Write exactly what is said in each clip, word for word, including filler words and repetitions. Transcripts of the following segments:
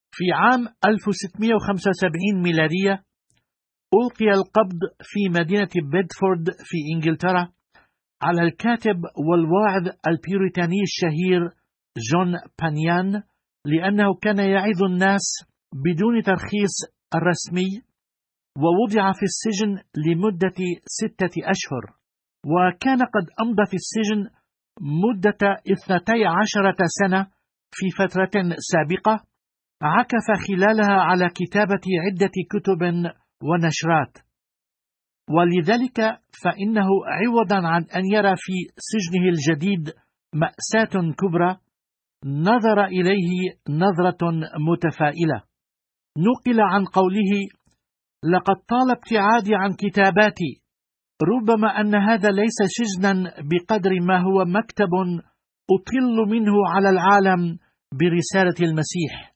في عام ألف وستمائة وخمسة وسبعين ميلادية ألقي القبض في مدينة بيدفورد في إنجلترا على الكاتب والواعظ البيوريتاني الشهير جون بانيان، لأنه كان يعظ الناس بدون ترخيص الرسمي، ووضع في السجن لمدة ستة أشهر، وكان قد أمضى في السجن مدة اثنتي عشرة سنة في فترة سابقة عكف خلالها على كتابة عدة كتب ونشرات، ولذلك فإنه عوضا عن أن يرى في سجنه الجديد مأساة كبرى نظر إليه نظرة متفائلة. نقل عن قوله: لقد طال ابتعادي عن كتاباتي، ربما أن هذا ليس سجنا بقدر ما هو مكتب أطل منه على العالم برسالة المسيح.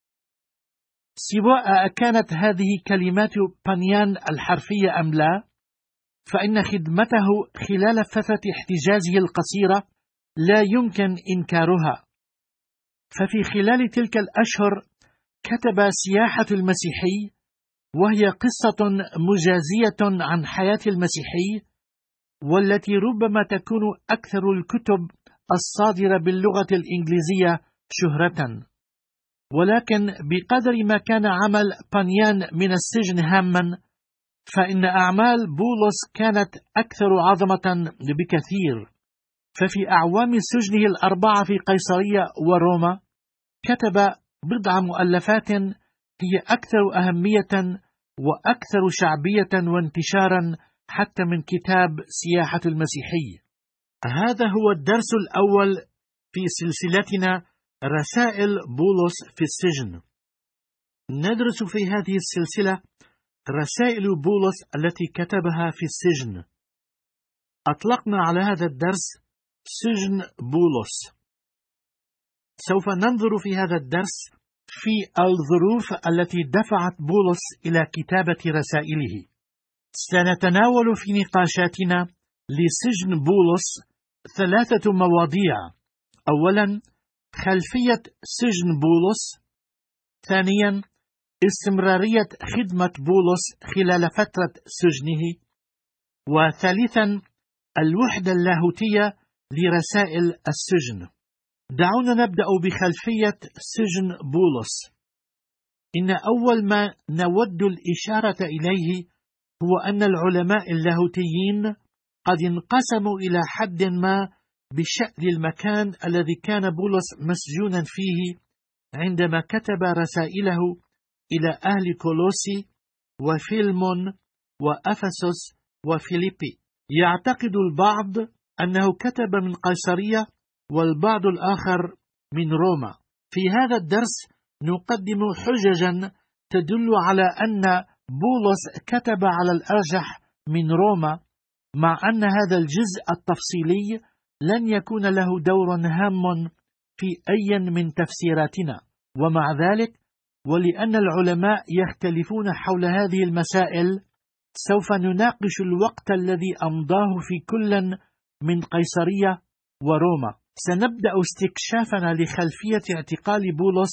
سواء كانت هذه كلمات بانيان الحرفية أم لا، فإن خدمته خلال فترة احتجازه القصيرة لا يمكن إنكارها. ففي خلال تلك الأشهر كتب سياحة المسيحي، وهي قصة مجازية عن حياة المسيحي، والتي ربما تكون أكثر الكتب الصادرة باللغة الإنجليزية شهرة. ولكن بقدر ما كان عمل بانيان من السجن هاما، فإن أعمال بولس كانت أكثر عظمة بكثير. ففي أعوام سجنه الأربعة في قيصرية وروما كتب بضع مؤلفات هي أكثر أهمية وأكثر شعبية وانتشارا حتى من كتاب سياحة المسيحي. هذا هو الدرس الأول في سلسلتنا رسائل بولس في السجن. ندرس في هذه السلسلة رسائل بولس التي كتبها في السجن. أطلقنا على هذا الدرس سجن بولس. سوف ننظر في هذا الدرس في الظروف التي دفعت بولس إلى كتابة رسائله. سنتناول في نقاشاتنا لسجن بولس ثلاثة مواضيع: أولا، خلفية سجن بولس; ثانيا، استمرارية خدمة بولس خلال فترة سجنه; وثالثا، الوحدة اللاهوتية لرسائل السجن. دعونا نبدأ بخلفية سجن بولس. إن أول ما نود الإشارة إليه هو أن العلماء اللاهوتيين قد انقسموا إلى حد ما بشأن المكان الذي كان بولس مسجونا فيه عندما كتب رسائله إلى أهل كولوسي وفيلمون وأفسس وفيليبي. يعتقد البعض أنه كتب من قيصرية والبعض الآخر من روما. في هذا الدرس نقدم حججا تدل على أن بولس كتب على الأرجح من روما، مع أن هذا الجزء التفصيلي لن يكون له دور هام في أي من تفسيراتنا. ومع ذلك، ولأن العلماء يختلفون حول هذه المسائل، سوف نناقش الوقت الذي أمضاه في كل من قيصرية وروما. سنبدأ استكشافنا لخلفية اعتقال بولس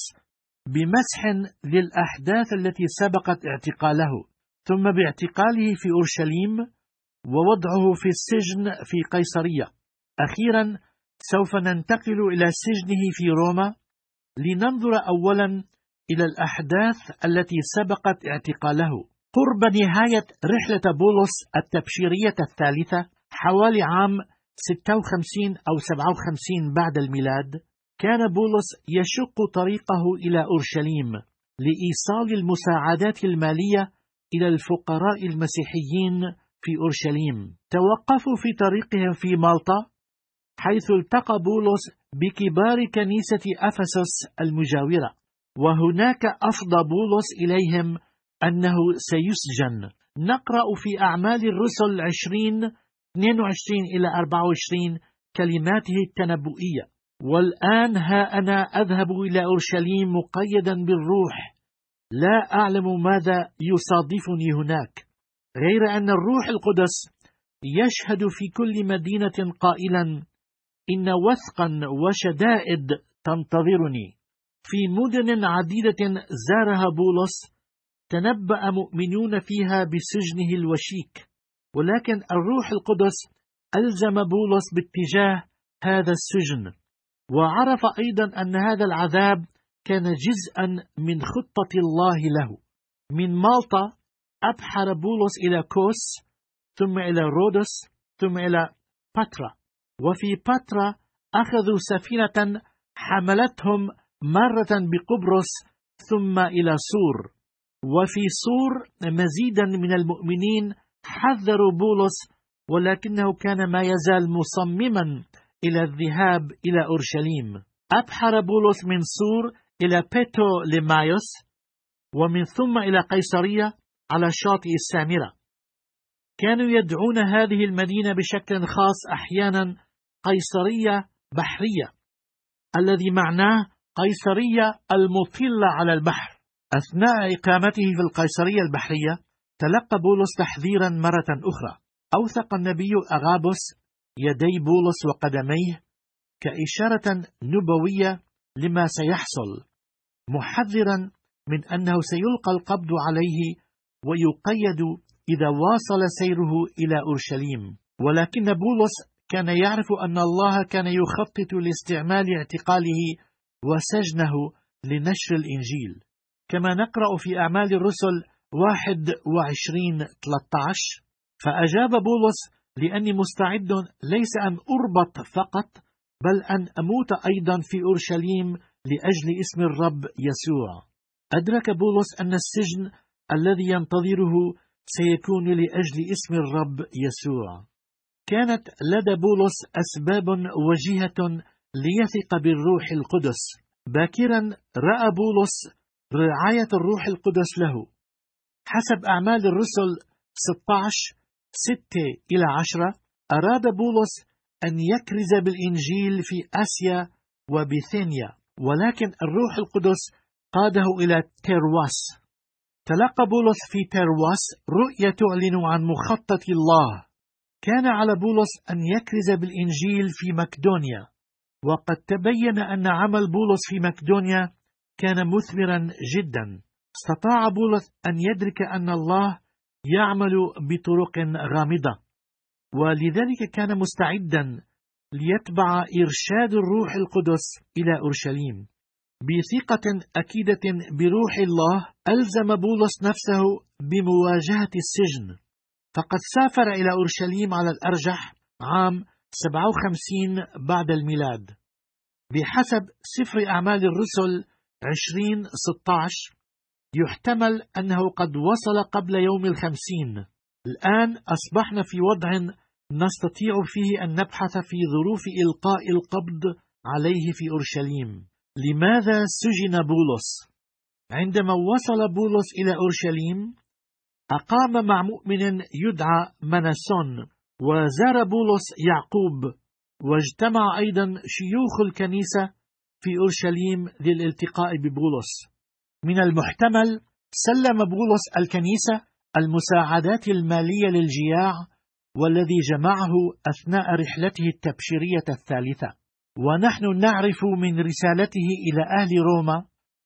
بمسح للأحداث التي سبقت اعتقاله، ثم باعتقاله في أورشليم ووضعه في السجن في قيصرية. أخيرا سوف ننتقل إلى سجنه في روما لننظر أولا إلى الأحداث التي سبقت اعتقاله. قرب نهاية رحلة بولس التبشيرية الثالثة حوالي عام ستة وخمسين أو سبعة وخمسين بعد الميلاد، كان بولس يشق طريقه إلى أورشليم لإيصال المساعدات المالية إلى الفقراء المسيحيين في أورشليم. توقفوا في طريقهم في مالطا، حيث التقى بولس بكبار كنيسة أفسس المجاورة، وهناك أفضى بولس إليهم أنه سيسجن. نقرأ في أعمال الرسل عشرين اثنين وعشرين إلى أربعة وعشرين كلماته التنبؤية: والآن ها أنا أذهب إلى أورشليم مقيدا بالروح، لا أعلم ماذا يصادفني هناك، غير أن الروح القدس يشهد في كل مدينة قائلا: إن وثقا وشدائد تنتظرني. في مدن عديدة زارها بولس تنبأ مؤمنون فيها بسجنه الوشيك، ولكن الروح القدس ألزم بولس باتجاه هذا السجن، وعرف أيضا أن هذا العذاب كان جزءا من خطة الله له. من مالطا أبحر بولس إلى كوس، ثم إلى رودس، ثم إلى باترا، وفي باترا أخذوا سفينة حملتهم مرة بقبرص ثم إلى سور، وفي سور مزيدا من المؤمنين حذروا بولس، ولكنه كان ما يزال مصمما إلى الذهاب إلى أورشليم. أبحر بولس من سور إلى بيتو لمايوس، ومن ثم إلى قيصرية على شاطئ السامرة. كانوا يدعون هذه المدينة بشكل خاص أحيانا قيصرية بحرية، الذي معناه قيصرية المطلة على البحر. أثناء إقامته في القيصرية البحرية تلقى بولس تحذيرا مرة أخرى. أوثق النبي أغابوس يدي بولس وقدميه كإشارة نبوية لما سيحصل، محذرا من أنه سيلقى القبض عليه ويقيد إذا واصل سيره إلى أورشليم. ولكن بولس كان يعرف أن الله كان يخطط لاستعمال اعتقاله وسجنه لنشر الإنجيل، كما نقرأ في أعمال الرسل واحد وعشرين ثلاثة عشر: فأجاب بولس: لأني مستعد ليس أن أربط فقط، بل أن أموت أيضا في أورشليم لأجل اسم الرب يسوع. أدرك بولس أن السجن الذي ينتظره سيكون لأجل اسم الرب يسوع. كانت لدى بولس أسباب وجيهة ليثق بالروح القدس. باكرا رأى بولس رعاية الروح القدس له. حسب أعمال الرسل ستة عشر ستة إلى عشرة أراد بولس أن يكرز بالإنجيل في آسيا وبيثينيا، ولكن الروح القدس قاده إلى تيرواس. تلقى بولس في تيرواس رؤية تعلن عن مخطط الله. كان على بولس أن يكرز بالإنجيل في مقدونيا، وقد تبين أن عمل بولس في مقدونيا كان مثمرا جدا. استطاع بولس أن يدرك أن الله يعمل بطرق غامضة، ولذلك كان مستعدا ليتبع إرشاد الروح القدس إلى أورشليم. بثقة أكيدة بروح الله ألزم بولس نفسه بمواجهة السجن، فقد سافر إلى أورشليم على الأرجح عام سبعة وخمسين بعد الميلاد. بحسب سفر أعمال الرسل عشرين ستة عشر يحتمل أنه قد وصل قبل يوم الخمسين. الآن أصبحنا في وضع نستطيع فيه أن نبحث في ظروف إلقاء القبض عليه في أورشليم. لماذا سجن بولس؟ عندما وصل بولس إلى أورشليم أقام مع مؤمن يدعى مناسون، وزار بولس يعقوب، واجتمع أيضا شيوخ الكنيسة في أورشليم للالتقاء ببولس. من المحتمل سلم بولس الكنيسة المساعدات المالية للجياع، والذي جمعه أثناء رحلته التبشيرية الثالثة. ونحن نعرف من رسالته إلى أهل روما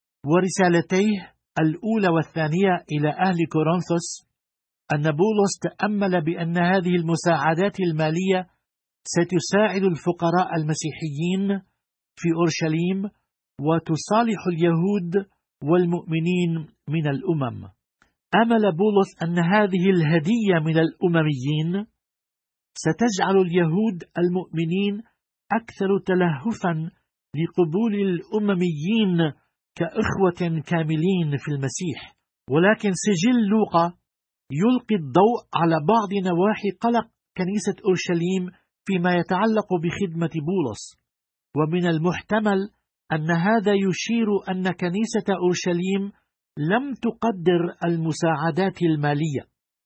ورسالتيه الأولى والثانية إلى أهل كورنثوس أن بولس تأمل بأن هذه المساعدات المالية ستساعد الفقراء المسيحيين في أورشليم وتصالح اليهود والمؤمنين من الأمم. أمل بولس أن هذه الهدية من الأمميين ستجعل اليهود المؤمنين أكثر تلهفا لقبول الأمميين كأخوة كاملين في المسيح. ولكن سجل لوقا يلقي الضوء على بعض نواحي قلق كنيسة أورشليم فيما يتعلق بخدمة بولس، ومن المحتمل أن هذا يشير أن كنيسة أورشليم لم تقدر المساعدات المالية.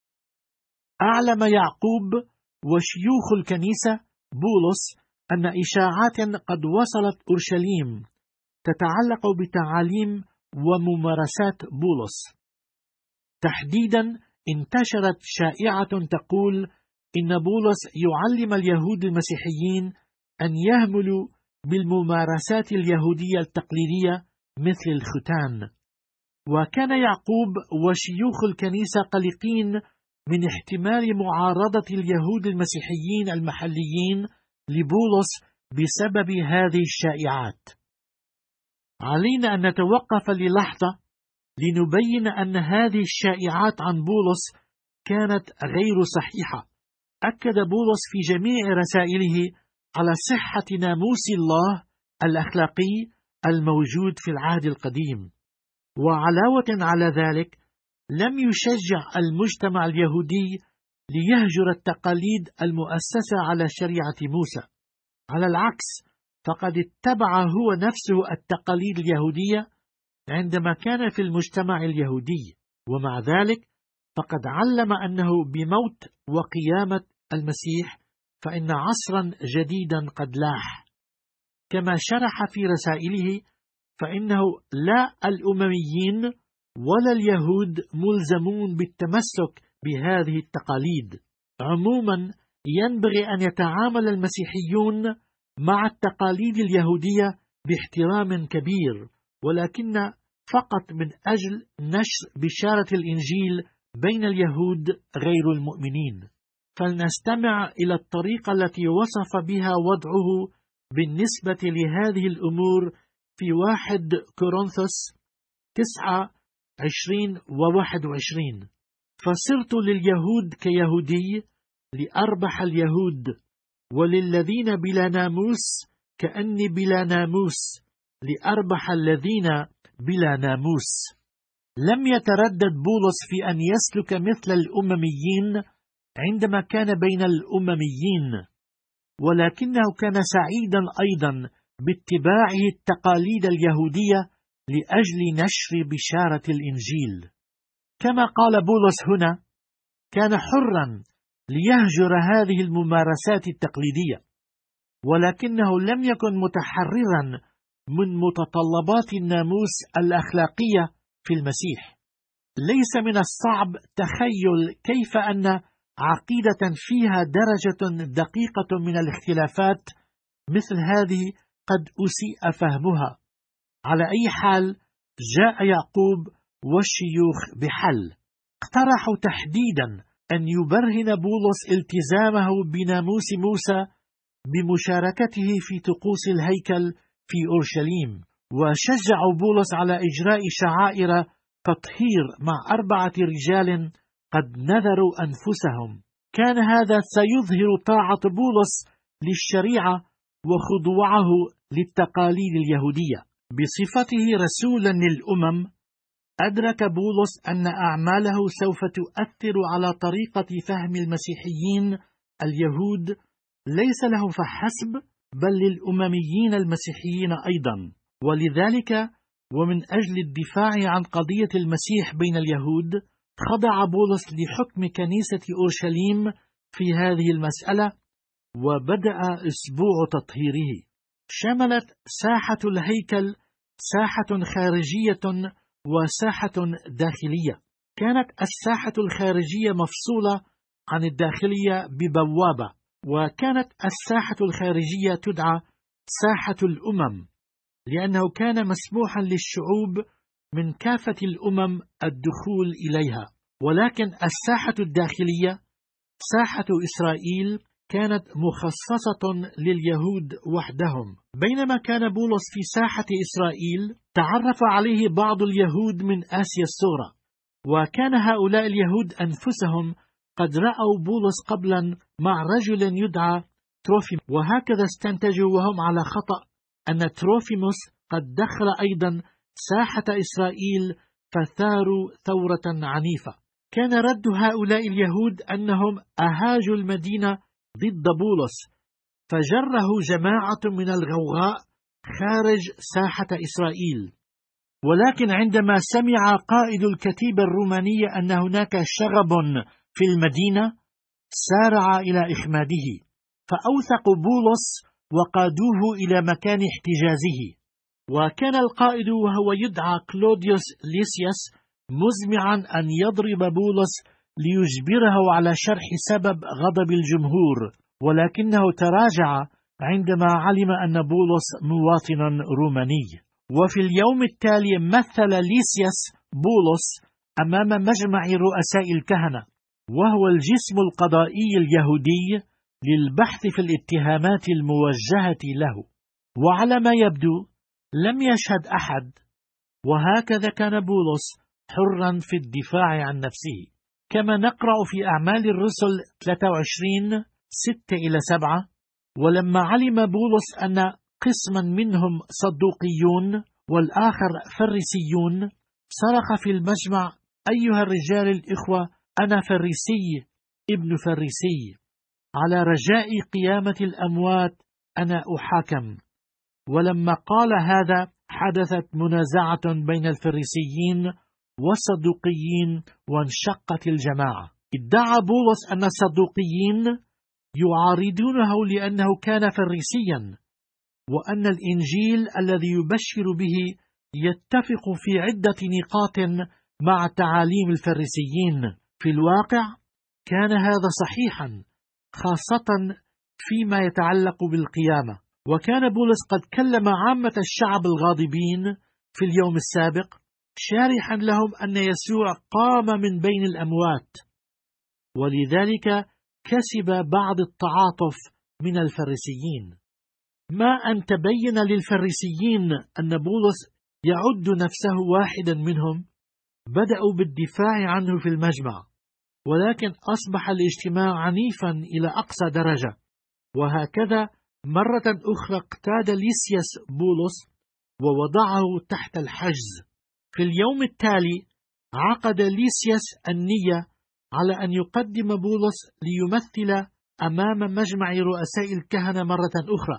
أعلم يعقوب وشيوخ الكنيسة بولس أن إشاعات قد وصلت أورشليم تتعلق بتعاليم وممارسات بولس. تحديدا انتشرت شائعة تقول إن بولس يعلم اليهود المسيحيين أن يهملوا بالممارسات اليهودية التقليدية مثل الختان. وكان يعقوب وشيوخ الكنيسة قلقين من احتمال معارضة اليهود المسيحيين المحليين لبولس بسبب هذه الشائعات. علينا أن نتوقف للحظة لنبين أن هذه الشائعات عن بولس كانت غير صحيحة. أكد بولس في جميع رسائله على صحة ناموس الله الأخلاقي الموجود في العهد القديم، وعلاوة على ذلك لم يشجع المجتمع اليهودي ليهجر التقاليد المؤسسة على شريعة موسى. على العكس، فقد اتبع هو نفسه التقاليد اليهودية عندما كان في المجتمع اليهودي، ومع ذلك فقد علم أنه بموت وقيامة المسيح فإن عصرا جديدا قد لاح. كما شرح في رسائله فإنه لا الأمميين ولا اليهود ملزمون بالتمسك بهذه التقاليد. عموما ينبغي أن يتعامل المسيحيون مع التقاليد اليهودية باحترام كبير، ولكن فقط من أجل نشر بشارة الإنجيل بين اليهود غير المؤمنين. فلنستمع إلى الطريقة التي وصف بها وضعه بالنسبة لهذه الأمور في واحد كورنثوس تسعة عشرين وواحد وعشرين: فصرت لليهود كيهودي لأربح اليهود، وللذين بلا ناموس كأني بلا ناموس لأربح الذين بلا ناموس. لم يتردد بولس في أن يسلك مثل الأمميين عندما كان بين الأمميين، ولكنه كان سعيدا أيضا باتباعه التقاليد اليهودية لأجل نشر بشارة الإنجيل. كما قال بولس هنا، كان حرا ليهجر هذه الممارسات التقليدية، ولكنه لم يكن متحررا من متطلبات الناموس الأخلاقية في المسيح. ليس من الصعب تخيل كيف أن عقيدة فيها درجة دقيقة من الاختلافات مثل هذه قد أسيء فهمها. على أي حال، جاء يعقوب والشيوخ بحل. اقترحوا تحديدا أن يبرهن بولس التزامه بناموس موسى بمشاركته في طقوس الهيكل في أورشليم، وشجعوا بولس على إجراء شعائر تطهير مع أربعة رجال قد نذروا أنفسهم. كان هذا سيظهر طاعة بولس للشريعة وخضوعه للتقاليد اليهودية. بصفته رسولا للأمم، أدرك بولس أن أعماله سوف تؤثر على طريقة فهم المسيحيين اليهود، ليس لهم فحسب بل للأمميين المسيحيين أيضا. ولذلك ومن أجل الدفاع عن قضية المسيح بين اليهود، خضع بولس لحكم كنيسة أورشليم في هذه المسألة، وبدأ أسبوع تطهيره. شملت ساحة الهيكل ساحة خارجية وساحة داخلية. كانت الساحة الخارجية مفصولة عن الداخلية ببوابة، وكانت الساحة الخارجية تدعى ساحة الأمم، لأنه كان مسموحا للشعوب من كافة الأمم الدخول إليها. ولكن الساحة الداخلية ساحة إسرائيل كانت مخصصة لليهود وحدهم. بينما كان بولس في ساحة إسرائيل، تعرف عليه بعض اليهود من آسيا الصغرى، وكان هؤلاء اليهود أنفسهم قد رأوا بولس قبلا مع رجل يدعى تروفيموس، وهكذا استنتجوا وهم على خطأ أن تروفيموس قد دخل أيضا ساحة إسرائيل فثاروا ثورة عنيفة. كان رد هؤلاء اليهود أنهم أهاجوا المدينة ضد بولس، فجره جماعة من الغوغاء خارج ساحة إسرائيل. ولكن عندما سمع قائد الكتيبة الرومانية أن هناك شغب في المدينة، سارع إلى إخماده، فأوثقوا بولس وقادوه إلى مكان احتجازه. وكان القائد وهو يدعى كلوديوس ليسياس مزمعا أن يضرب بولس ليجبره على شرح سبب غضب الجمهور، ولكنه تراجع عندما علم أن بولس مواطن روماني. وفي اليوم التالي مثل ليسياس بولس أمام مجمع رؤساء الكهنة، وهو الجسم القضائي اليهودي للبحث في الاتهامات الموجهة له. وعلى ما يبدو لم يشهد أحد، وهكذا كان بولس حرا في الدفاع عن نفسه، كما نقرأ في أعمال الرسل ثلاثة وعشرين ستة إلى سبعة: ولما علم بولس أن قسما منهم صدوقيون والآخر فريسيون، صرخ في المجمع: أيها الرجال الإخوة، أنا فريسي ابن فريسي، على رجاء قيامة الأموات أنا أحاكم. ولما قال هذا حدثت منازعة بين الفريسيين والصدوقيين وانشقت الجماعة. ادعى بولس أن الصدوقيين يعارضونه لأنه كان فريسيا، وأن الإنجيل الذي يبشر به يتفق في عدة نقاط مع تعاليم الفريسيين. في الواقع كان هذا صحيحا، خاصة فيما يتعلق بالقيامة. وكان بولس قد كلم عامة الشعب الغاضبين في اليوم السابق، شارحا لهم أن يسوع قام من بين الأموات، ولذلك كسب بعض التعاطف من الفريسيين. ما أن تبين للفريسيين أن بولس يعد نفسه واحدا منهم، بدأوا بالدفاع عنه في المجمع، ولكن أصبح الاجتماع عنيفا إلى أقصى درجة. وهكذا مرة أخرى اقتاد ليسياس بولس ووضعه تحت الحجز. في اليوم التالي عقد ليسياس النية على أن يقدم بولس ليمثل أمام مجمع رؤساء الكهنة مرة أخرى،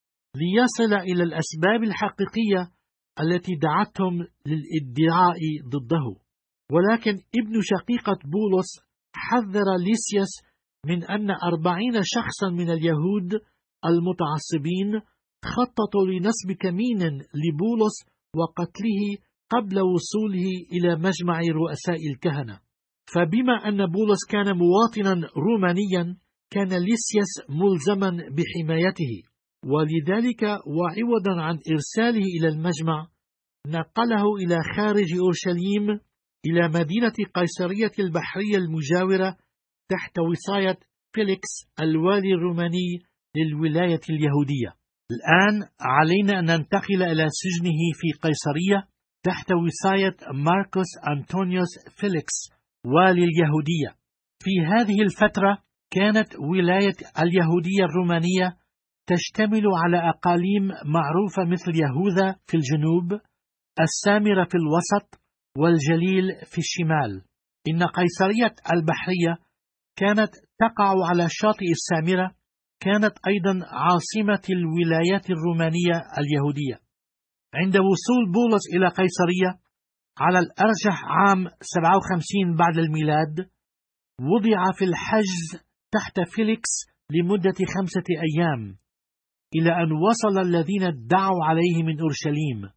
ليصل إلى الأسباب الحقيقية التي دعتهم للادعاء ضده. ولكن ابن شقيقة بولس حذر ليسياس من أن أربعين شخصا من اليهود المتعصبين خططوا لنصب كمين لبولس وقتله قبل وصوله إلى مجمع رؤساء الكهنة. فبما أن بولس كان مواطنا رومانيا، كان ليسياس ملزما بحمايته، ولذلك وعوضا عن إرساله إلى المجمع نقله إلى خارج أورشليم إلى مدينة قيصرية البحرية المجاورة تحت وصاية فيليكس الوالي الروماني للولاية اليهودية. الآن علينا أن ننتقل إلى سجنه في قيصرية تحت وصاية ماركوس أنطونيوس فيليكس والي اليهودية. في هذه الفترة كانت ولاية اليهودية الرومانية تشتمل على أقاليم معروفة مثل يهوذا في الجنوب، السامرة في الوسط، والجليل في الشمال. إن قيصرية البحرية كانت تقع على شاطئ السامرة، كانت أيضا عاصمة الولايات الرومانية اليهودية. عند وصول بولس إلى قيصرية على الأرجح عام سبعة وخمسين بعد الميلاد، وضع في الحجز تحت فيليكس لمدة خمسة أيام، إلى أن وصل الذين ادعوا عليه من أورشليم،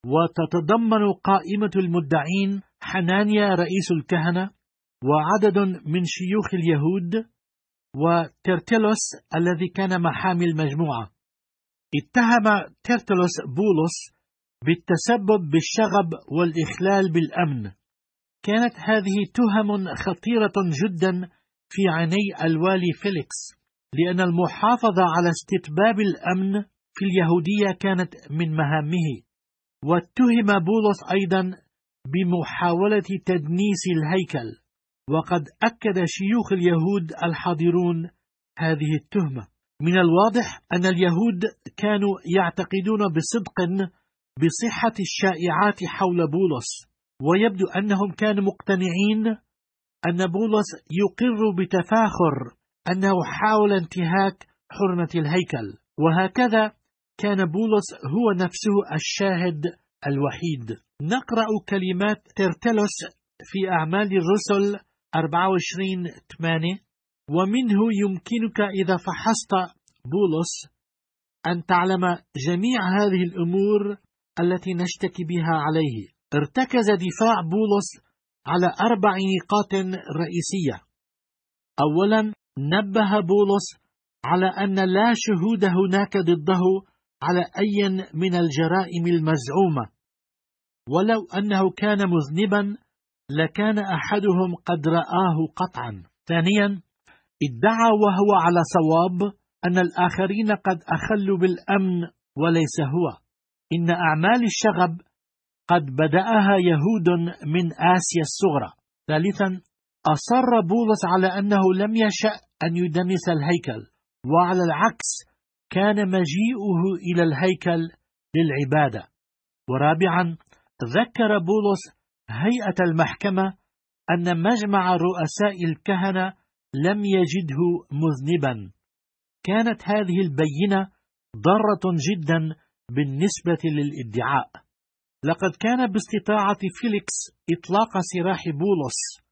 وتتضمن قائمة المدعين حنانيا رئيس الكهنة، وعدد من شيوخ اليهود، وترتلوس الذي كان محامي المجموعة. اتهم ترتلوس بولس بالتسبب بالشغب والإخلال بالأمن. كانت هذه تهم خطيرة جدا في عيني الوالي فيليكس، لأن المحافظة على استتباب الأمن في اليهودية كانت من مهامه. واتهم بولس أيضا بمحاولة تدنيس الهيكل، وقد أكد شيوخ اليهود الحاضرون هذه التهمة. من الواضح أن اليهود كانوا يعتقدون بصدق بصحة الشائعات حول بولس، ويبدو أنهم كانوا مقتنعين أن بولس يقر بتفاخر أنه حاول انتهاك حرمة الهيكل، وهكذا كان بولس هو نفسه الشاهد الوحيد. نقرأ كلمات ترتلوس في أعمال الرسل أربعة وعشرين ثمانية: ومنه يمكنك إذا فحصت بولس أن تعلم جميع هذه الأمور التي نشتكي بها عليه. ارتكز دفاع بولس على أربع نقاط رئيسية. أولا، نبه بولس على أن لا شهود هناك ضده على أي من الجرائم المزعومة، ولو أنه كان مذنبا لكان أحدهم قد رآه قطعا. ثانيا، ادعى وهو على صواب أن الآخرين قد أخلوا بالأمن وليس هو. إن أعمال الشغب قد بدأها يهود من آسيا الصغرى. ثالثا، أصر بولس على أنه لم يشأ أن يدنس الهيكل، وعلى العكس كان مجيئه إلى الهيكل للعبادة. ورابعا، ذكر بولس هيئة المحكمة أن مجمع رؤساء الكهنة لم يجده مذنبا. كانت هذه البينة ضارة جدا بالنسبة للادعاء. لقد كان باستطاعة فيليكس إطلاق سراح بولس،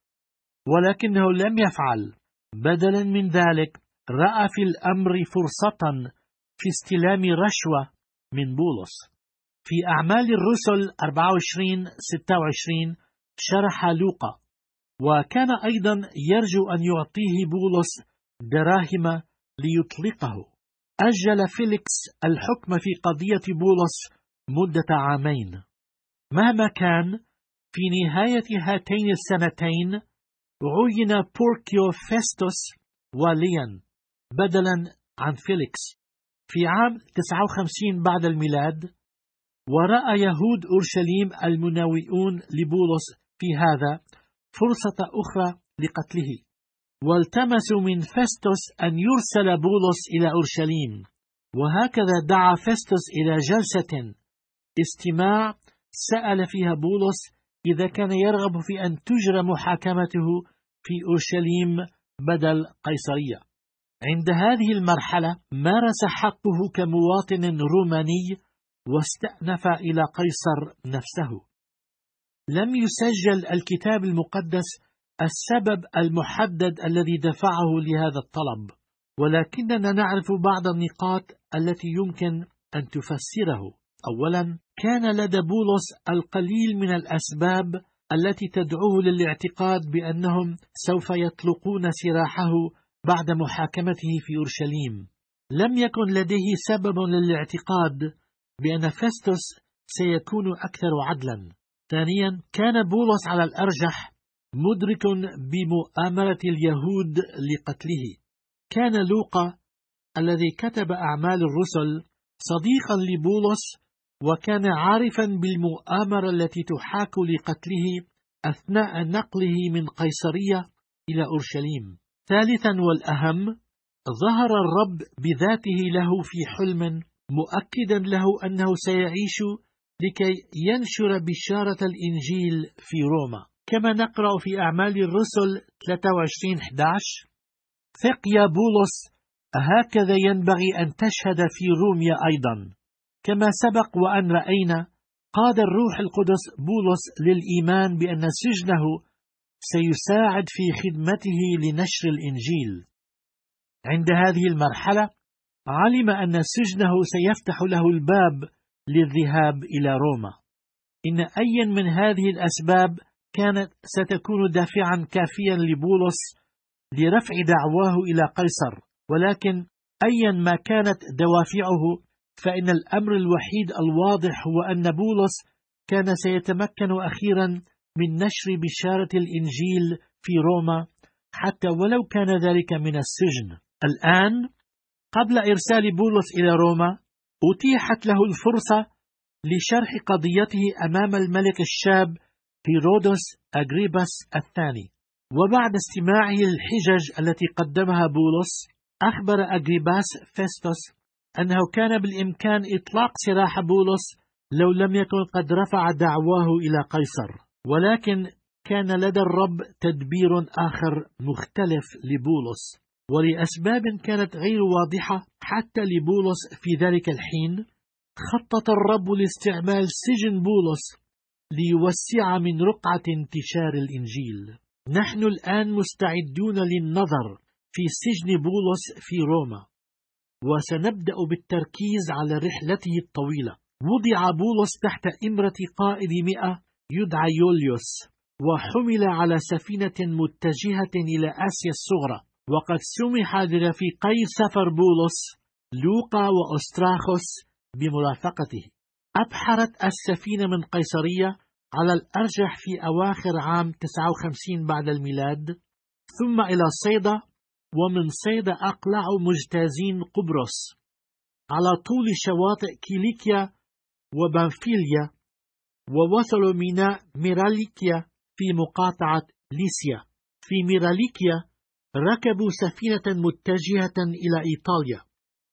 ولكنه لم يفعل. بدلا من ذلك رأى في الأمر فرصة في استلام رشوة من بولس. في أعمال الرسل أربعة وعشرين ستة وعشرين شرح لوقا: وكان أيضا يرجو أن يعطيه بولس دراهم ليطلقه. أجل فيليكس الحكم في قضية بولس مدة عامين. مهما كان، في نهاية هاتين السنتين عين بوركيو فيستوس واليا بدلا عن فيليكس في عام تسعة وخمسين بعد الميلاد. ورأى يهود أورشليم المناوئون لبولس في هذا فرصة أخرى لقتله، والتمسوا من فيستوس أن يرسل بولس إلى أورشليم. وهكذا دعا فيستوس إلى جلسة استماع سأل فيها بولس إذا كان يرغب في أن تجرى محاكمته في أورشليم بدل قيصرية. عند هذه المرحلة مارس حقه كمواطن روماني واستأنف إلى قيصر نفسه. لم يسجل الكتاب المقدس السبب المحدد الذي دفعه لهذا الطلب، ولكننا نعرف بعض النقاط التي يمكن أن تفسره. أولا، كان لدى بولس القليل من الأسباب التي تدعوه للاعتقاد بأنهم سوف يطلقون سراحه بعد محاكمته في أورشليم. لم يكن لديه سبب للاعتقاد بأن فيستوس سيكون أكثر عدلا. ثانيا، كان بولس على الأرجح مدرك بمؤامرة اليهود لقتله. كان لوقا الذي كتب أعمال الرسل صديقا لبولس، وكان عارفا بالمؤامرة التي تحاك لقتله أثناء نقله من قيصرية إلى أورشليم. ثالثا والأهم، ظهر الرب بذاته له في حلم مؤكدا له أنه سيعيش لكي ينشر بشارة الإنجيل في روما، كما نقرأ في أعمال الرسل ثلاثة وعشرين أحد عشر: ثق يا بولس، هكذا ينبغي أن تشهد في روميا أيضا. كما سبق وأن رأينا، قاد الروح القدس بولس للإيمان بأن سجنه سيساعد في خدمته لنشر الإنجيل. عند هذه المرحلة علم أن سجنه سيفتح له الباب للذهاب إلى روما. إن أي من هذه الأسباب كانت ستكون دافعا كافيا لبولس لرفع دعواه إلى قيصر، ولكن أيا ما كانت دوافعه فإن الأمر الوحيد الواضح هو أن بولس كان سيتمكن أخيرا من نشر بشارة الإنجيل في روما، حتى ولو كان ذلك من السجن. الآن قبل إرسال بولس إلى روما أتيحت له الفرصة لشرح قضيته أمام الملك الشاب هيرودس أغريباس الثاني. وبعد استماعه للحجج التي قدمها بولس، أخبر أغريباس فيستوس أنه كان بالإمكان إطلاق سراح بولس لو لم يكن قد رفع دعواه إلى قيصر، ولكن كان لدى الرب تدبير آخر مختلف لبولس، ولأسباب كانت غير واضحة حتى لبولس في ذلك الحين. خطط الرب لاستعمال سجن بولس ليوسع من رقعة انتشار الإنجيل. نحن الآن مستعدون للنظر في سجن بولس في روما، وسنبدأ بالتركيز على رحلته الطويلة. وضع بولس تحت إمرة قائد مئة يدعى يوليوس، وحمل على سفينة متجهة إلى آسيا الصغرى. وقد سمح لرفيقي سفر بولس لوقا وأستراخوس بمرافقته. أبحرت السفينة من قيصرية على الأرجح في أواخر عام تسعة وخمسين بعد الميلاد، ثم إلى صيدا، ومن صيدا أقلعوا مجتازين قبرص على طول شواطئ كيليكيا وبنفيليا، ووصلوا ميناء ميراليكيا في مقاطعة ليسيا. في ميراليكيا ركبوا سفينة متجهة إلى إيطاليا،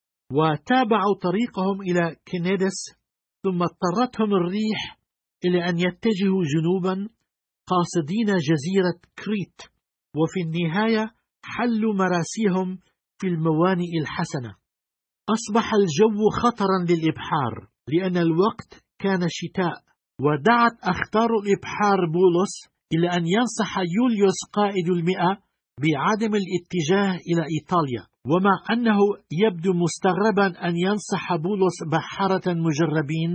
وتابعوا طريقهم إلى كينيدس، ثم اضطرتهم الريح إلى أن يتجهوا جنوبا قاصدين جزيرة كريت، وفي النهاية حلوا مراسيهم في الموانئ الحسنة. أصبح الجو خطرا للإبحار لأن الوقت كان شتاء، ودعت أخطار الإبحار بولس إلى أن ينصح يوليوس قائد المئة بعدم الاتجاه إلى إيطاليا. ومع أنه يبدو مستغربا أن ينصح بولس بحارة مجربين،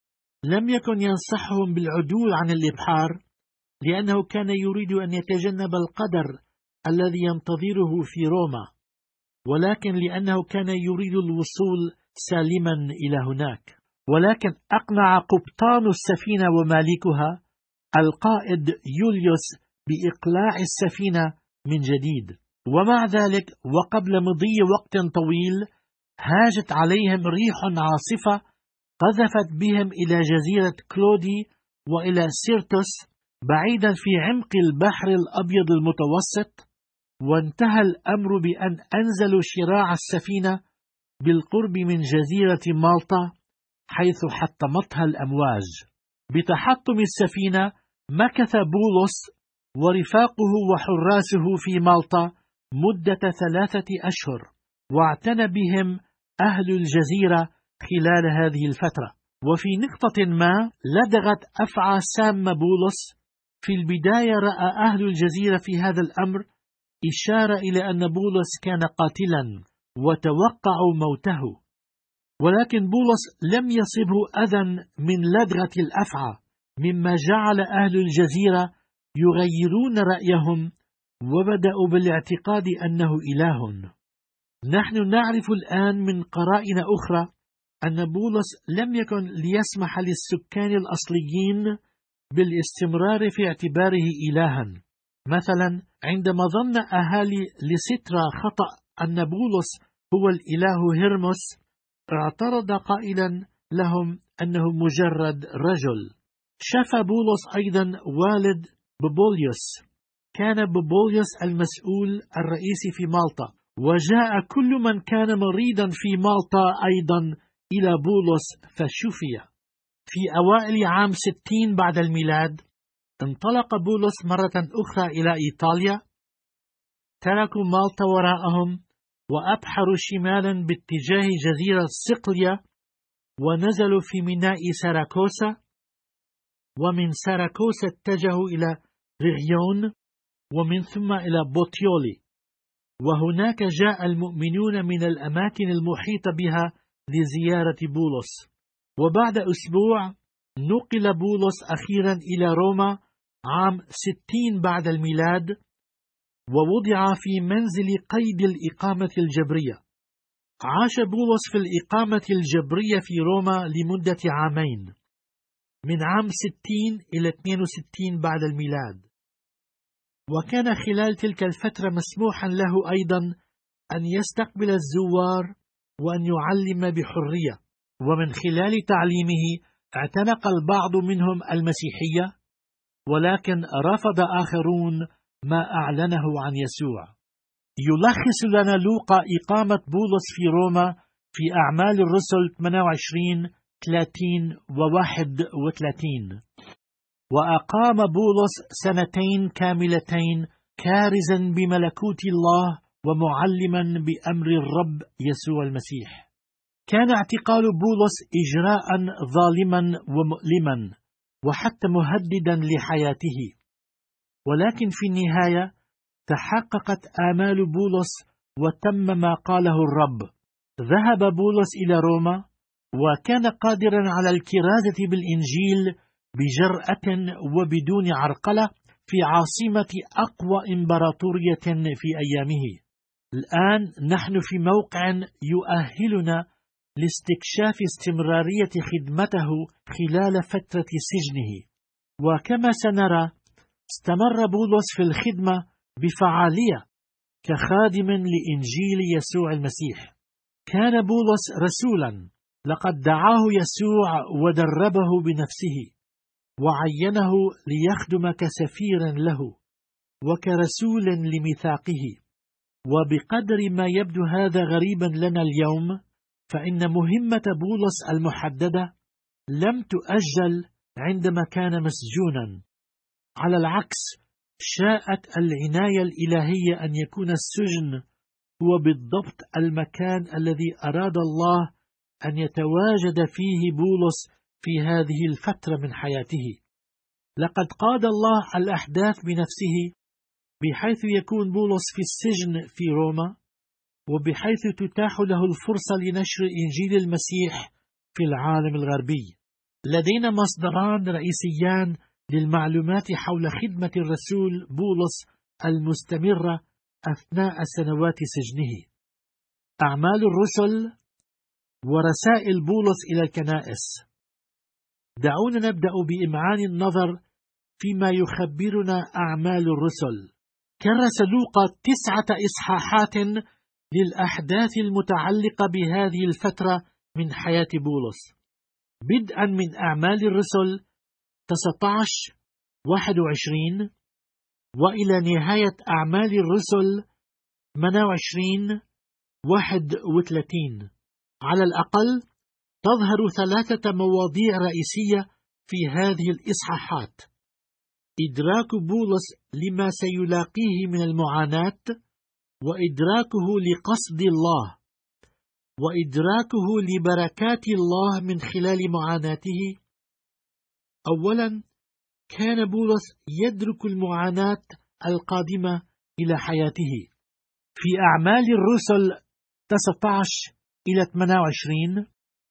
لم يكن ينصحهم بالعدول عن الإبحار، لأنه كان يريد أن يتجنب القدر الذي ينتظره في روما، ولكن لأنه كان يريد الوصول سالما إلى هناك. ولكن أقنع قبطان السفينة ومالكها القائد يوليوس بإقلاع السفينة من جديد. ومع ذلك وقبل مضي وقت طويل هاجت عليهم ريح عاصفة قذفت بهم إلى جزيرة كلودي وإلى سيرتوس بعيدا في عمق البحر الأبيض المتوسط، وانتهى الأمر بأن أنزلوا شراع السفينة بالقرب من جزيرة مالطا حيث حطمتها الأمواج. بتحطم السفينة مكث بولس ورفاقه وحراسه في مالطا مدة ثلاثة أشهر، واعتنى بهم أهل الجزيرة خلال هذه الفترة. وفي نقطة ما لدغت أفعى سام بولس. في البداية رأى أهل الجزيرة في هذا الأمر إشارة إلى أن بولس كان قاتلا وتوقعوا موته، ولكن بولس لم يصبه أذى من لدغة الأفعى، مما جعل أهل الجزيرة يغيرون رأيهم وبدأوا بالاعتقاد أنه إله. نحن نعرف الآن من قرائن أخرى أن بولس لم يكن ليسمح للسكان الأصليين بالاستمرار في اعتباره إلها. مثلا عندما ظن أهالي لسترا خطأ أن بولس هو الإله هيرموس، اعترض قائلا لهم أنه مجرد رجل. شفى بولس أيضا والد بوبوليوس. كان بوبوليوس المسؤول الرئيسي في مالطا، وجاء كل من كان مريضا في مالطا أيضا إلى بولس فشفي. في أوائل عام ستين بعد الميلاد انطلق بولس مرة أخرى إلى إيطاليا، تركوا مالطا وراءهم وأبحروا شمالا باتجاه جزيرة صقلية، ونزلوا في ميناء ساراكوسا، ومن ساراكوسا اتجهوا إلى ريغيون، ومن ثم إلى بوتيولي، وهناك جاء المؤمنون من الأماكن المحيطة بها لزيارة بولس. وبعد أسبوع نقل بولس أخيرا إلى روما عام ستين بعد الميلاد، ووضع في منزل قيد الإقامة الجبرية. عاش بولس في الإقامة الجبرية في روما لمدة عامين، من عام ستين إلى اثنين وستين بعد الميلاد. وكان خلال تلك الفترة مسموحا له أيضا أن يستقبل الزوار وأن يعلم بحرية، ومن خلال تعليمه اعتنق البعض منهم المسيحية، ولكن رفض آخرون ما أعلنه عن يسوع. يلخص لنا لوقا إقامة بولس في روما في أعمال الرسل ثمانية وعشرين ثلاثين وواحد وثلاثين. وأقام بولس سنتين كاملتين كارزا بملكوت الله ومعلما بأمر الرب يسوع المسيح. كان اعتقال بولس إجراء ظالما ومؤلما وحتى مهددا لحياته، ولكن في النهاية تحققت آمال بولس وتم ما قاله الرب. ذهب بولس إلى روما، وكان قادرا على الكرازة بالإنجيل بجرأة وبدون عرقلة في عاصمة أقوى إمبراطورية في أيامه. الآن نحن في موقع يؤهلنا لاستكشاف استمرارية خدمته خلال فترة سجنه. وكما سنرى، استمر بولس في الخدمة بفعالية كخادم لإنجيل يسوع المسيح. كان بولس رسولا، لقد دعاه يسوع ودربه بنفسه، وعينه ليخدم كسفير له وكرسول لميثاقه. وبقدر ما يبدو هذا غريبا لنا اليوم، فإن مهمة بولس المحددة لم تؤجل عندما كان مسجونا. على العكس، شاءت العناية الإلهية أن يكون السجن هو بالضبط المكان الذي أراد الله أن يتواجد فيه بولس في هذه الفترة من حياته. لقد قاد الله الأحداث بنفسه، بحيث يكون بولس في السجن في روما، وبحيث تتاح له الفرصة لنشر إنجيل المسيح في العالم الغربي. لدينا مصدران رئيسيان للمعلومات حول خدمة الرسول بولس المستمرة أثناء سنوات سجنه: أعمال الرسل ورسائل بولس إلى الكنائس. دعونا نبدأ بإمعان النظر فيما يخبرنا أعمال الرسل. كرس لوقا تسعة إصحاحات للأحداث المتعلقة بهذه الفترة من حياة بولس، بدءا من أعمال الرسل تسعة عشر واحد وعشرين وإلى نهاية أعمال الرسل ثمانية وعشرين واحد وثلاثين. على الأقل تظهر ثلاثة مواضيع رئيسية في هذه الإصحاحات: إدراك بولس لما سيلاقيه من المعاناة، وإدراكه لقصد الله، وإدراكه لبركات الله من خلال معاناته. أولا، كان بولس يدرك المعاناة القادمة إلى حياته. في أعمال الرسل تسعة عشر إلى ثمانية وعشرين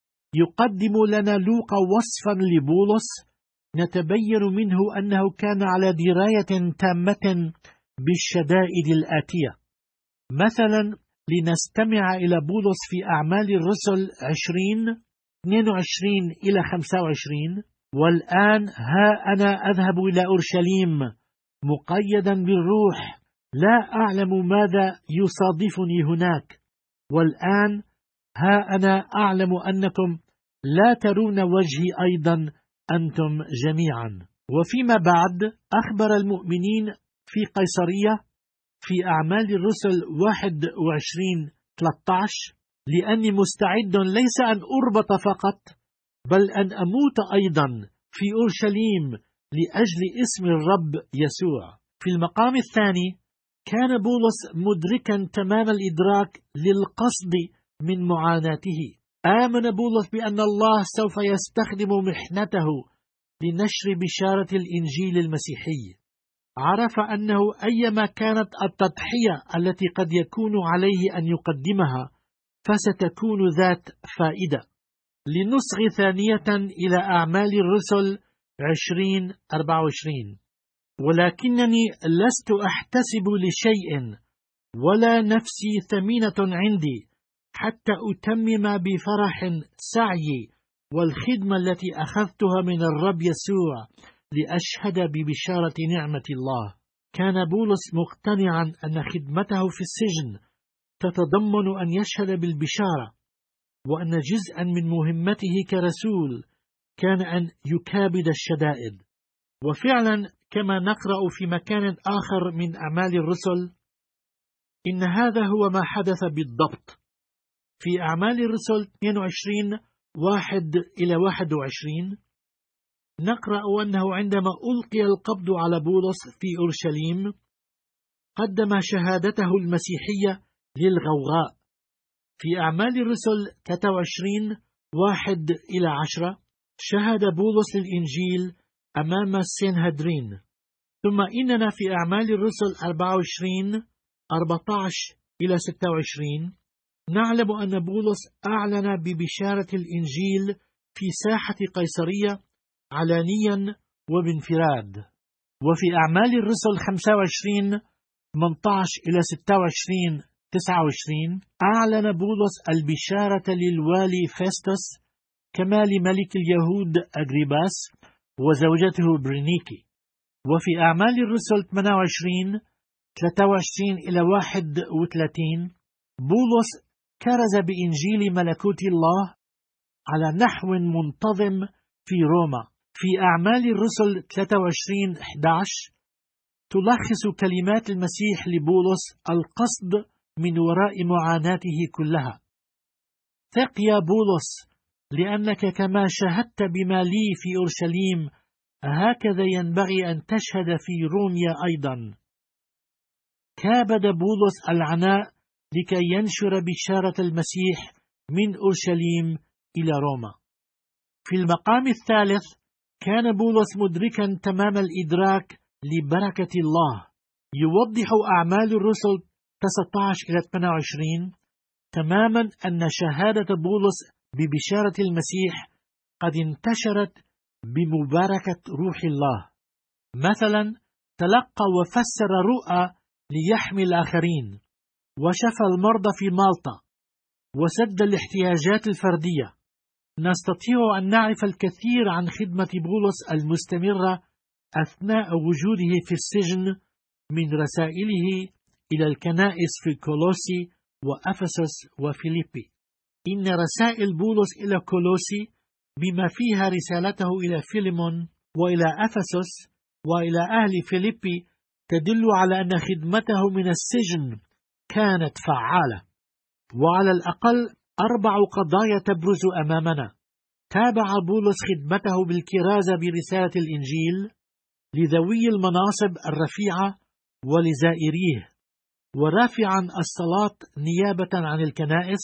يقدم لنا لوقا وصفا لبولس نتبين منه أنه كان على دراية تامة بالشدائد الآتية. مثلا، لنستمع إلى بولس في أعمال الرسل عشرين اثنين وعشرين إلى خمسة وعشرين: والآن ها أنا أذهب إلى أورشليم مقيدا بالروح، لا أعلم ماذا يصادفني هناك، والآن ها أنا أعلم أنكم لا ترون وجهي أيضا أنتم جميعا. وفيما بعد أخبر المؤمنين في قيصرية في أعمال الرسل واحد وعشرين ثلاثة عشر: لأني مستعد ليس أن أربط فقط، بل أن أموت أيضا في أورشليم لأجل اسم الرب يسوع. في المقام الثاني، كان بولس مدركا تمام الإدراك للقصد من معاناته. آمن بولس بأن الله سوف يستخدم محنته لنشر بشارة الإنجيل المسيحي. عرف أنه أيما كانت التضحية التي قد يكون عليه أن يقدمها فستكون ذات فائدة. لنصغي ثانية إلى أعمال الرسل عشرين أربعة وعشرين: ولكنني لست أحتسب لشيء ولا نفسي ثمينة عندي حتى أتمم بفرح سعيي والخدمة التي أخذتها من الرب يسوع لأشهد ببشارة نعمة الله. كان بولس مقتنعا أن خدمته في السجن تتضمن أن يشهد بالبشارة، وأن جزءا من مهمته كرسول كان أن يكابد الشدائد. وفعلا كما نقرأ في مكان آخر من أعمال الرسل، إن هذا هو ما حدث بالضبط. في أعمال الرسل اثنين وعشرين واحد إلى واحد وعشرين نقرأ أنه عندما ألقي القبض على بولس في أورشليم قدم شهادته المسيحية للغوغاء. في أعمال الرسل ثلاثة وعشرين واحد إلى عشرة شهد بولس الإنجيل أمام السنهدرين. ثم إننا في أعمال الرسل أربعة وعشرين أربعة عشر إلى ستة وعشرين نعلم أن بولس أعلن ببشارة الإنجيل في ساحة قيصرية علانيا وبانفراد. وفي أعمال الرسل خمسة وعشرين ثمانية عشر إلى ستة وعشرين تسعة وعشرين أعلن بولس البشارة للوالي فيستوس كما لملك اليهود أغريباس وزوجته برينيكي. وفي أعمال الرسل ثمانية وعشرين ثلاثة وعشرين إلى واحد وثلاثين بولس كرز بإنجيل ملكوت الله على نحو منتظم في روما. في أعمال الرسل ثلاثة وعشرين أحد عشر تلخص كلمات المسيح لبولس القصد من وراء معاناته كلها: ثق يا بولس، لأنك كما شهدت بما لي في أورشليم هكذا ينبغي أن تشهد في روميا أيضا. كابد بولس العناء لكي ينشر بشارة المسيح من أورشليم إلى روما. في المقام الثالث كان بولس مدركا تمام الإدراك لبركة الله. يوضح أعمال الرسل تسعة عشر إلى ثمانية وعشرين تماما أن شهادة بولس ببشارة المسيح قد انتشرت بمباركة روح الله. مثلا تلقى وفسر رؤى ليحمي الآخرين، وشفى المرضى في مالطا، وسد الاحتياجات الفردية. نستطيع أن نعرف الكثير عن خدمة بولس المستمرة أثناء وجوده في السجن من رسائله إلى الكنائس في كولوسي وأفسس وفيليبي. إن رسائل بولس إلى كولوسي بما فيها رسالته إلى فيليمون وإلى أفسس وإلى أهل فيليبي تدل على أن خدمته من السجن كانت فعالة. وعلى الأقل أربع قضايا تبرز أمامنا. تابع بولس خدمته بالكرازة برسالة الإنجيل لذوي المناصب الرفيعة ولزائريه، ورافعا الصلاة نيابة عن الكنائس،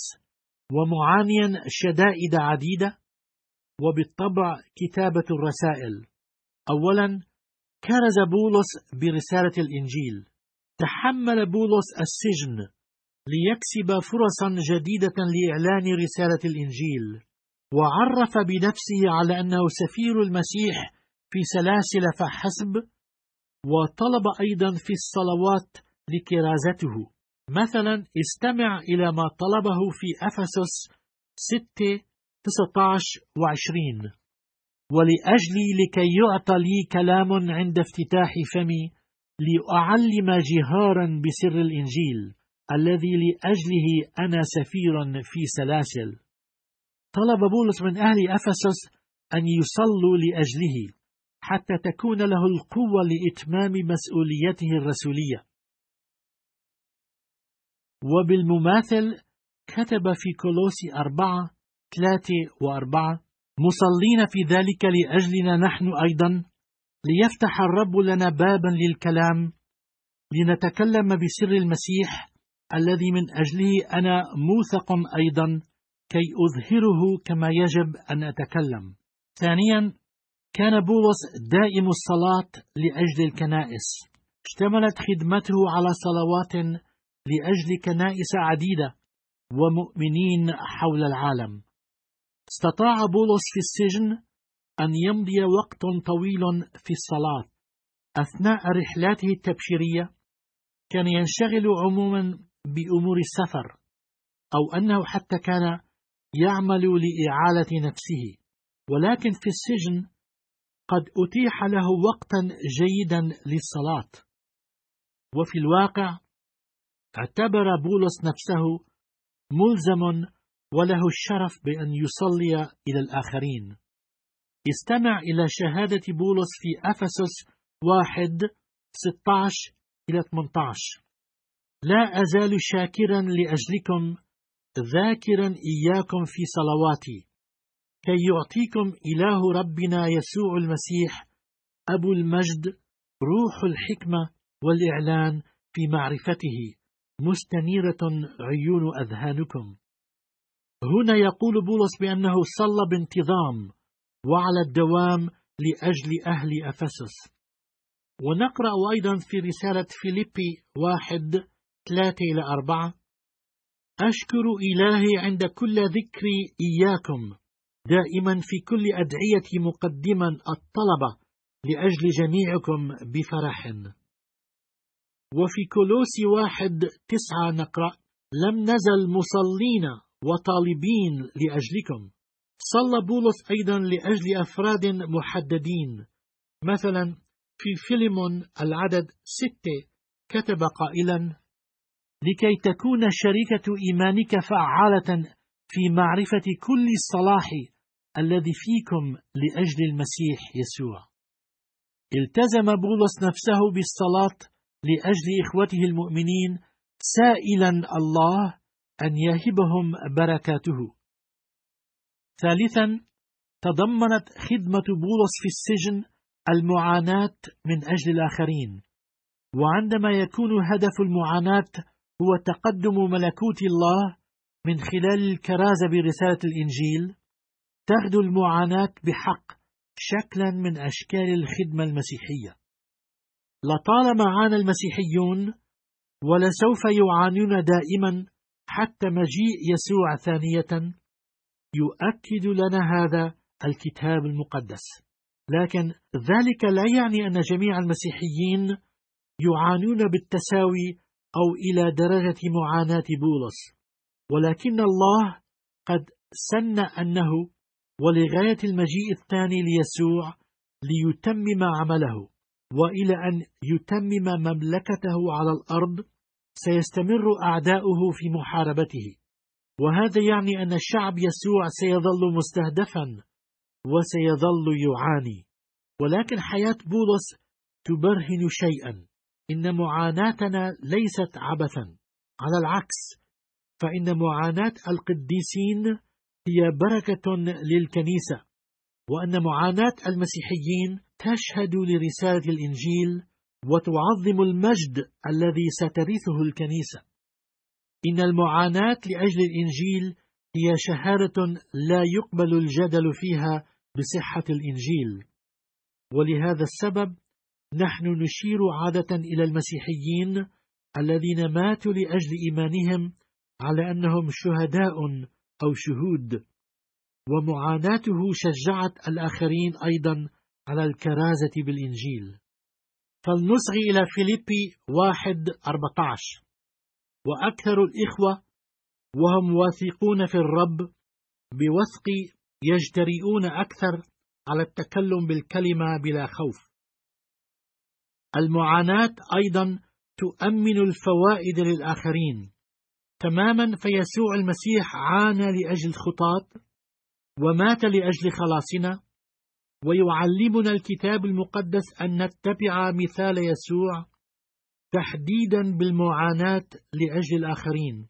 ومعانيا شدائد عديدة، وبالطبع كتابة الرسائل. أولا، كرز بولس برسالة الإنجيل. تحمل بولس السجن ليكسب فرصا جديدة لإعلان رسالة الإنجيل، وعرف بنفسه على أنه سفير المسيح في سلاسل فحسب، وطلب أيضا في الصلوات لكرازته. مثلا استمع إلى ما طلبه في أفسس ستة تسعة عشر وعشرين: ولأجلي لكي يعطى لي كلام عند افتتاح فمي لأعلم جهارا بسر الإنجيل الذي لأجله أنا سفير في سلاسل. طلب بولس من أهل أفسس أن يصلوا لأجله حتى تكون له القوة لإتمام مسؤوليته الرسولية. وبالمماثل كتب في كولوسي أربعة ثلاثة وأربعة: مصلين في ذلك لأجلنا نحن أيضا، ليفتح الرب لنا بابا للكلام، لنتكلم بسر المسيح الذي من أجله أنا موثق أيضا، كي أظهره كما يجب أن أتكلم. ثانيا، كان بولس دائم الصلاة لأجل الكنائس. اشتملت خدمته على صلوات لأجل كنائس عديدة ومؤمنين حول العالم. استطاع بولس في السجن أن يمضي وقت طويل في الصلاة. أثناء رحلاته التبشيرية كان ينشغل عموما بأمور السفر، أو أنه حتى كان يعمل لإعالة نفسه، ولكن في السجن قد أتيح له وقتا جيدا للصلاة. وفي الواقع اعتبر بولس نفسه ملزم وله الشرف بأن يصلي إلى الآخرين. استمع إلى شهادة بولس في أفسس واحد ستة عشر إلى ثمانية عشر: لا أزال شاكرا لأجلكم، ذاكرا إياكم في صلواتي، كي يعطيكم إله ربنا يسوع المسيح أبو المجد روح الحكمة والإعلان في معرفته، مستنيرة عيون أذهانكم. هنا يقول بولس بأنه صلى بانتظام وعلى الدوام لأجل أهل أفسس. ونقرأ أيضا في رسالة فيليبي واحد ثلاثة إلى أربعة: أشكر إلهي عند كل ذكر إياكم، دائما في كل أدعية مقدما الطلبة لأجل جميعكم بفرح. وفي كولوسي واحد تسعة نقرأ: لم نزل مصلين وطالبين لأجلكم. صلى بولس أيضا لأجل أفراد محددين. مثلا في فيليمون العدد ستة كتب قائلا: لكي تكون شركة إيمانك فعالة في معرفة كل الصلاح الذي فيكم لأجل المسيح يسوع. التزم بولس نفسه بالصلاة لأجل إخوته المؤمنين، سائلا الله أن يهبهم بركاته. ثالثا، تضمنت خدمة بولس في السجن المعاناة من أجل الآخرين. وعندما يكون هدف المعاناة هو تقدم ملكوت الله من خلال الكرازة برسالة الإنجيل، تغدو المعاناة بحق شكلا من أشكال الخدمة المسيحية. لطالما عانى المسيحيون ولسوف يعانون دائما حتى مجيء يسوع ثانية، يؤكد لنا هذا الكتاب المقدس. لكن ذلك لا يعني أن جميع المسيحيين يعانون بالتساوي أو إلى درجة معاناة بولس، ولكن الله قد سن أنه ولغاية المجيء الثاني ليسوع ليتمم عمله، وإلى أن يتمم مملكته على الأرض سيستمر أعداؤه في محاربته. وهذا يعني أن شعب يسوع سيظل مستهدفا وسيظل يعاني. ولكن حياة بولس تبرهن شيئا: إن معاناتنا ليست عبثا، على العكس، فإن معاناة القديسين هي بركة للكنيسة، وأن معاناة المسيحيين تشهد لرسالة الإنجيل وتعظم المجد الذي سترثه الكنيسة. إن المعاناة لأجل الإنجيل هي شهادة لا يقبل الجدل فيها بصحة الإنجيل، ولهذا السبب نحن نشير عادة إلى المسيحيين الذين ماتوا لأجل إيمانهم على أنهم شهداء أو شهود، ومعاناته شجعت الآخرين أيضا على الكرازة بالإنجيل. فلنصغي إلى فيليبي واحد أربعة عشر: وأكثر الإخوة وهم واثقون في الرب بوثق يجترئون أكثر على التكلم بالكلمة بلا خوف. المعاناة أيضا تؤمن الفوائد للآخرين تماما، فيسوع المسيح عانى لأجل الخطاة ومات لأجل خلاصنا، ويعلمنا الكتاب المقدس أن نتبع مثال يسوع تحديدا بالمعاناة لأجل الآخرين.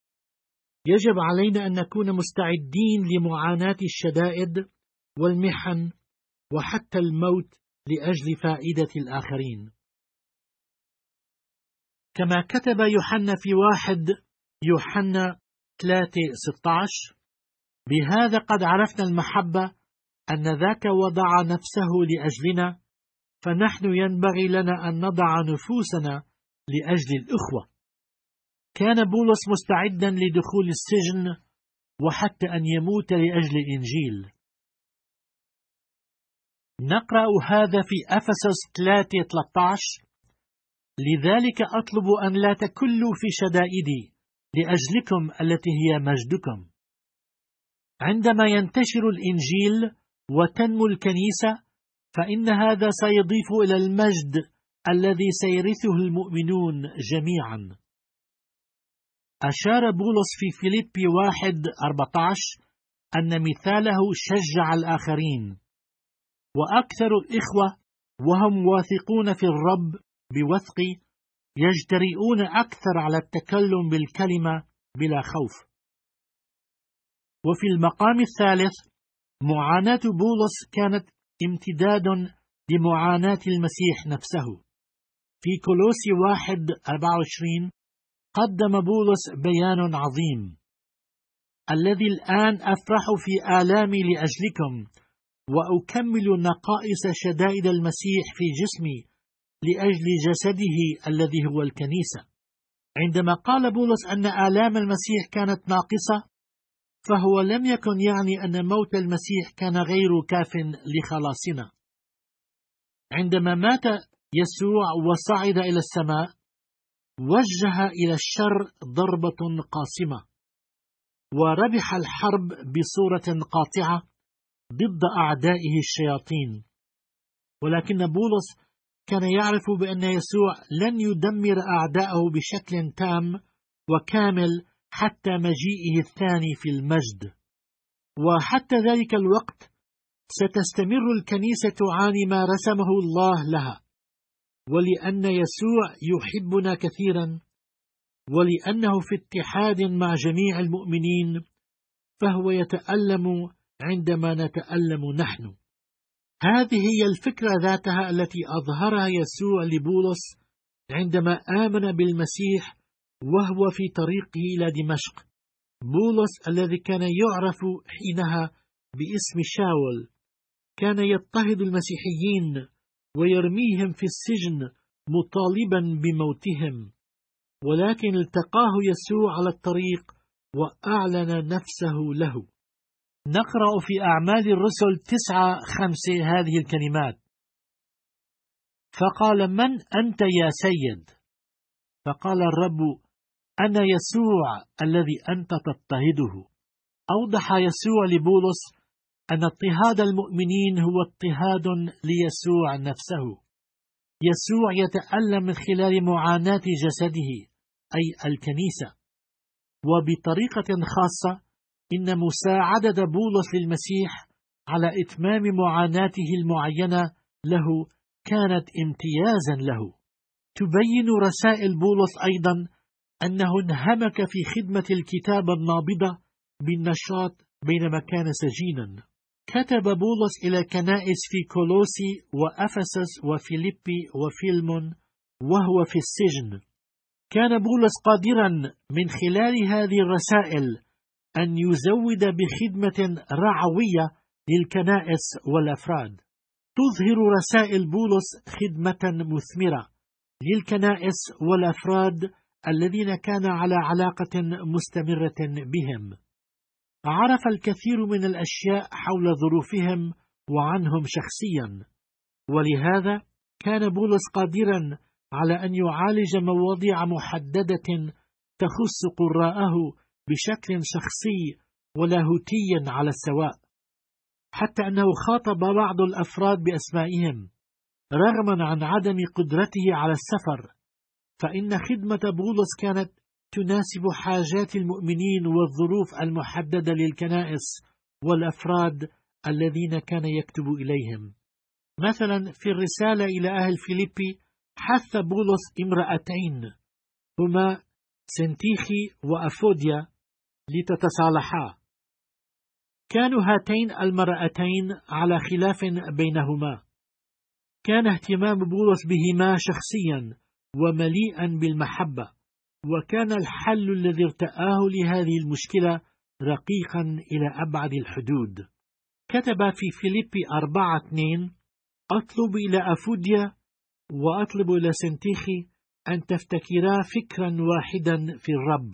يجب علينا أن نكون مستعدين لمعاناة الشدائد والمحن وحتى الموت لأجل فائدة الآخرين. كما كتب يوحنا في واحد يوحنا ثلاثة ستة عشر: بهذا قد عرفنا المحبة أن ذاك وضع نفسه لأجلنا، فنحن ينبغي لنا أن نضع نفوسنا لأجل الأخوة. كان بولس مستعدا لدخول السجن وحتى أن يموت لأجل الإنجيل. نقرأ هذا في أفسس ثلاثة ثلاثة عشر: لذلك أطلب أن لا تكلوا في شدائدي لأجلكم التي هي مجدكم. عندما ينتشر الإنجيل وتنمو الكنيسة، فإن هذا سيضيف إلى المجد الذي سيرثه المؤمنون جميعا. أشار بولس في فيليبي واحد أربعة عشر أن مثاله شجع الآخرين: وأكثر الإخوة وهم واثقون في الرب بوثق يجترئون أكثر على التكلم بالكلمة بلا خوف. وفي المقام الثالث، معاناة بولس كانت امتداد لمعاناة المسيح نفسه. في كولوسي واحد أربعة وعشرين قدم بولس بيان عظيم: الذي الآن أفرح في آلامي لأجلكم وأكمل نقائص شدائد المسيح في جسمي لأجل جسده الذي هو الكنيسة. عندما قال بولس أن آلام المسيح كانت ناقصة، فهو لم يكن يعني أن موت المسيح كان غير كاف لخلاصنا. عندما مات يسوع وصعد إلى السماء، وجه إلى الشر ضربة قاصمة، وربح الحرب بصورة قاطعة ضد أعدائه الشياطين. ولكن بولس كان يعرف بأن يسوع لن يدمر أعداءه بشكل تام وكامل حتى مجيئه الثاني في المجد. وحتى ذلك الوقت ستستمر الكنيسة تعاني ما رسمه الله لها، ولأن يسوع يحبنا كثيرا، ولأنه في اتحاد مع جميع المؤمنين، فهو يتألم عندما نتألم نحن. هذه هي الفكرة ذاتها التي أظهرها يسوع لبولس عندما آمن بالمسيح وهو في طريقه إلى دمشق. بولس الذي كان يعرف حينها باسم شاول كان يضطهد المسيحيين ويرميهم في السجن مطالبا بموتهم، ولكن التقاه يسوع على الطريق وأعلن نفسه له. نقرأ في أعمال الرسل تسعة خمسة هذه الكلمات: فقال: من أنت يا سيد؟ فقال الرب: أنا يسوع الذي أنت تضطهده. أوضح يسوع لبولس أن اضطهاد المؤمنين هو اضطهاد ليسوع نفسه. يسوع يتألم من خلال معاناة جسده أي الكنيسة، وبطريقة خاصة إن مساعدة بولس للمسيح على إتمام معاناته المعينة له كانت امتيازا له. تبين رسائل بولس أيضا أنه انهمك في خدمة الكتابة النابضة بالنشاط بينما كان سجينا. كتب بولس إلى كنائس في كولوسي وأفسس وفيليبي وفيلمون وهو في السجن. كان بولس قادرا من خلال هذه الرسائل أن يزود بخدمة رعوية للكنائس والأفراد. تظهر رسائل بولس خدمة مثمرة للكنائس والأفراد الذين كان على علاقة مستمرة بهم. عرف الكثير من الأشياء حول ظروفهم وعنهم شخصيا، ولهذا كان بولس قادرا على أن يعالج مواضيع محددة تخص قراءه بشكل شخصي ولاهوتي على السواء، حتى أنه خاطب بعض الأفراد بأسمائهم رغما عن عدم قدرته على السفر، فإن خدمة بولس كانت تناسب حاجات المؤمنين والظروف المحددة للكنائس والأفراد الذين كان يكتب إليهم. مثلا في الرسالة إلى أهل فيليبي حث بولس امرأتين هما سنتيخي وأفوديا لتتصالحا. كانوا هاتين المرأتين على خلاف بينهما. كان اهتمام بولس بهما شخصيا ومليئا بالمحبة، وكان الحل الذي ارتآه لهذه المشكلة رقيقا إلى أبعد الحدود. كتب في فيليبي أربعة اثنين: أطلب إلى أفوديا وأطلب إلى سنتيخي أن تفتكرا فكرا واحدا في الرب.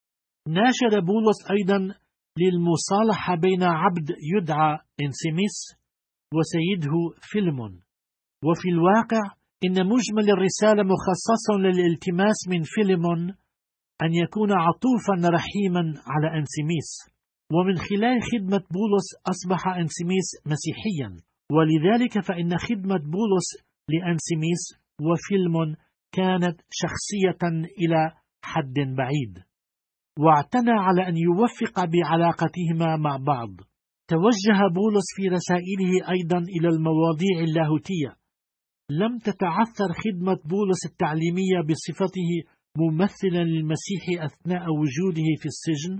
ناشد بولس أيضا للمصالحة بين عبد يدعى انسيميس وسيده فيلمون. وفي الواقع إن مجمل الرسالة مخصص للالتماس من فيلمون أن يكون عطوفا رحيما على انسيميس. ومن خلال خدمة بولس أصبح انسيميس مسيحيا، ولذلك فإن خدمة بولس لانسيميس وفيلمون كانت شخصية إلى حد بعيد، واعتنى على أن يوفق بعلاقتهما مع بعض. توجه بولس في رسائله أيضا إلى المواضيع اللاهوتية. لم تتعثر خدمة بولس التعليمية بصفته ممثلا للمسيح أثناء وجوده في السجن،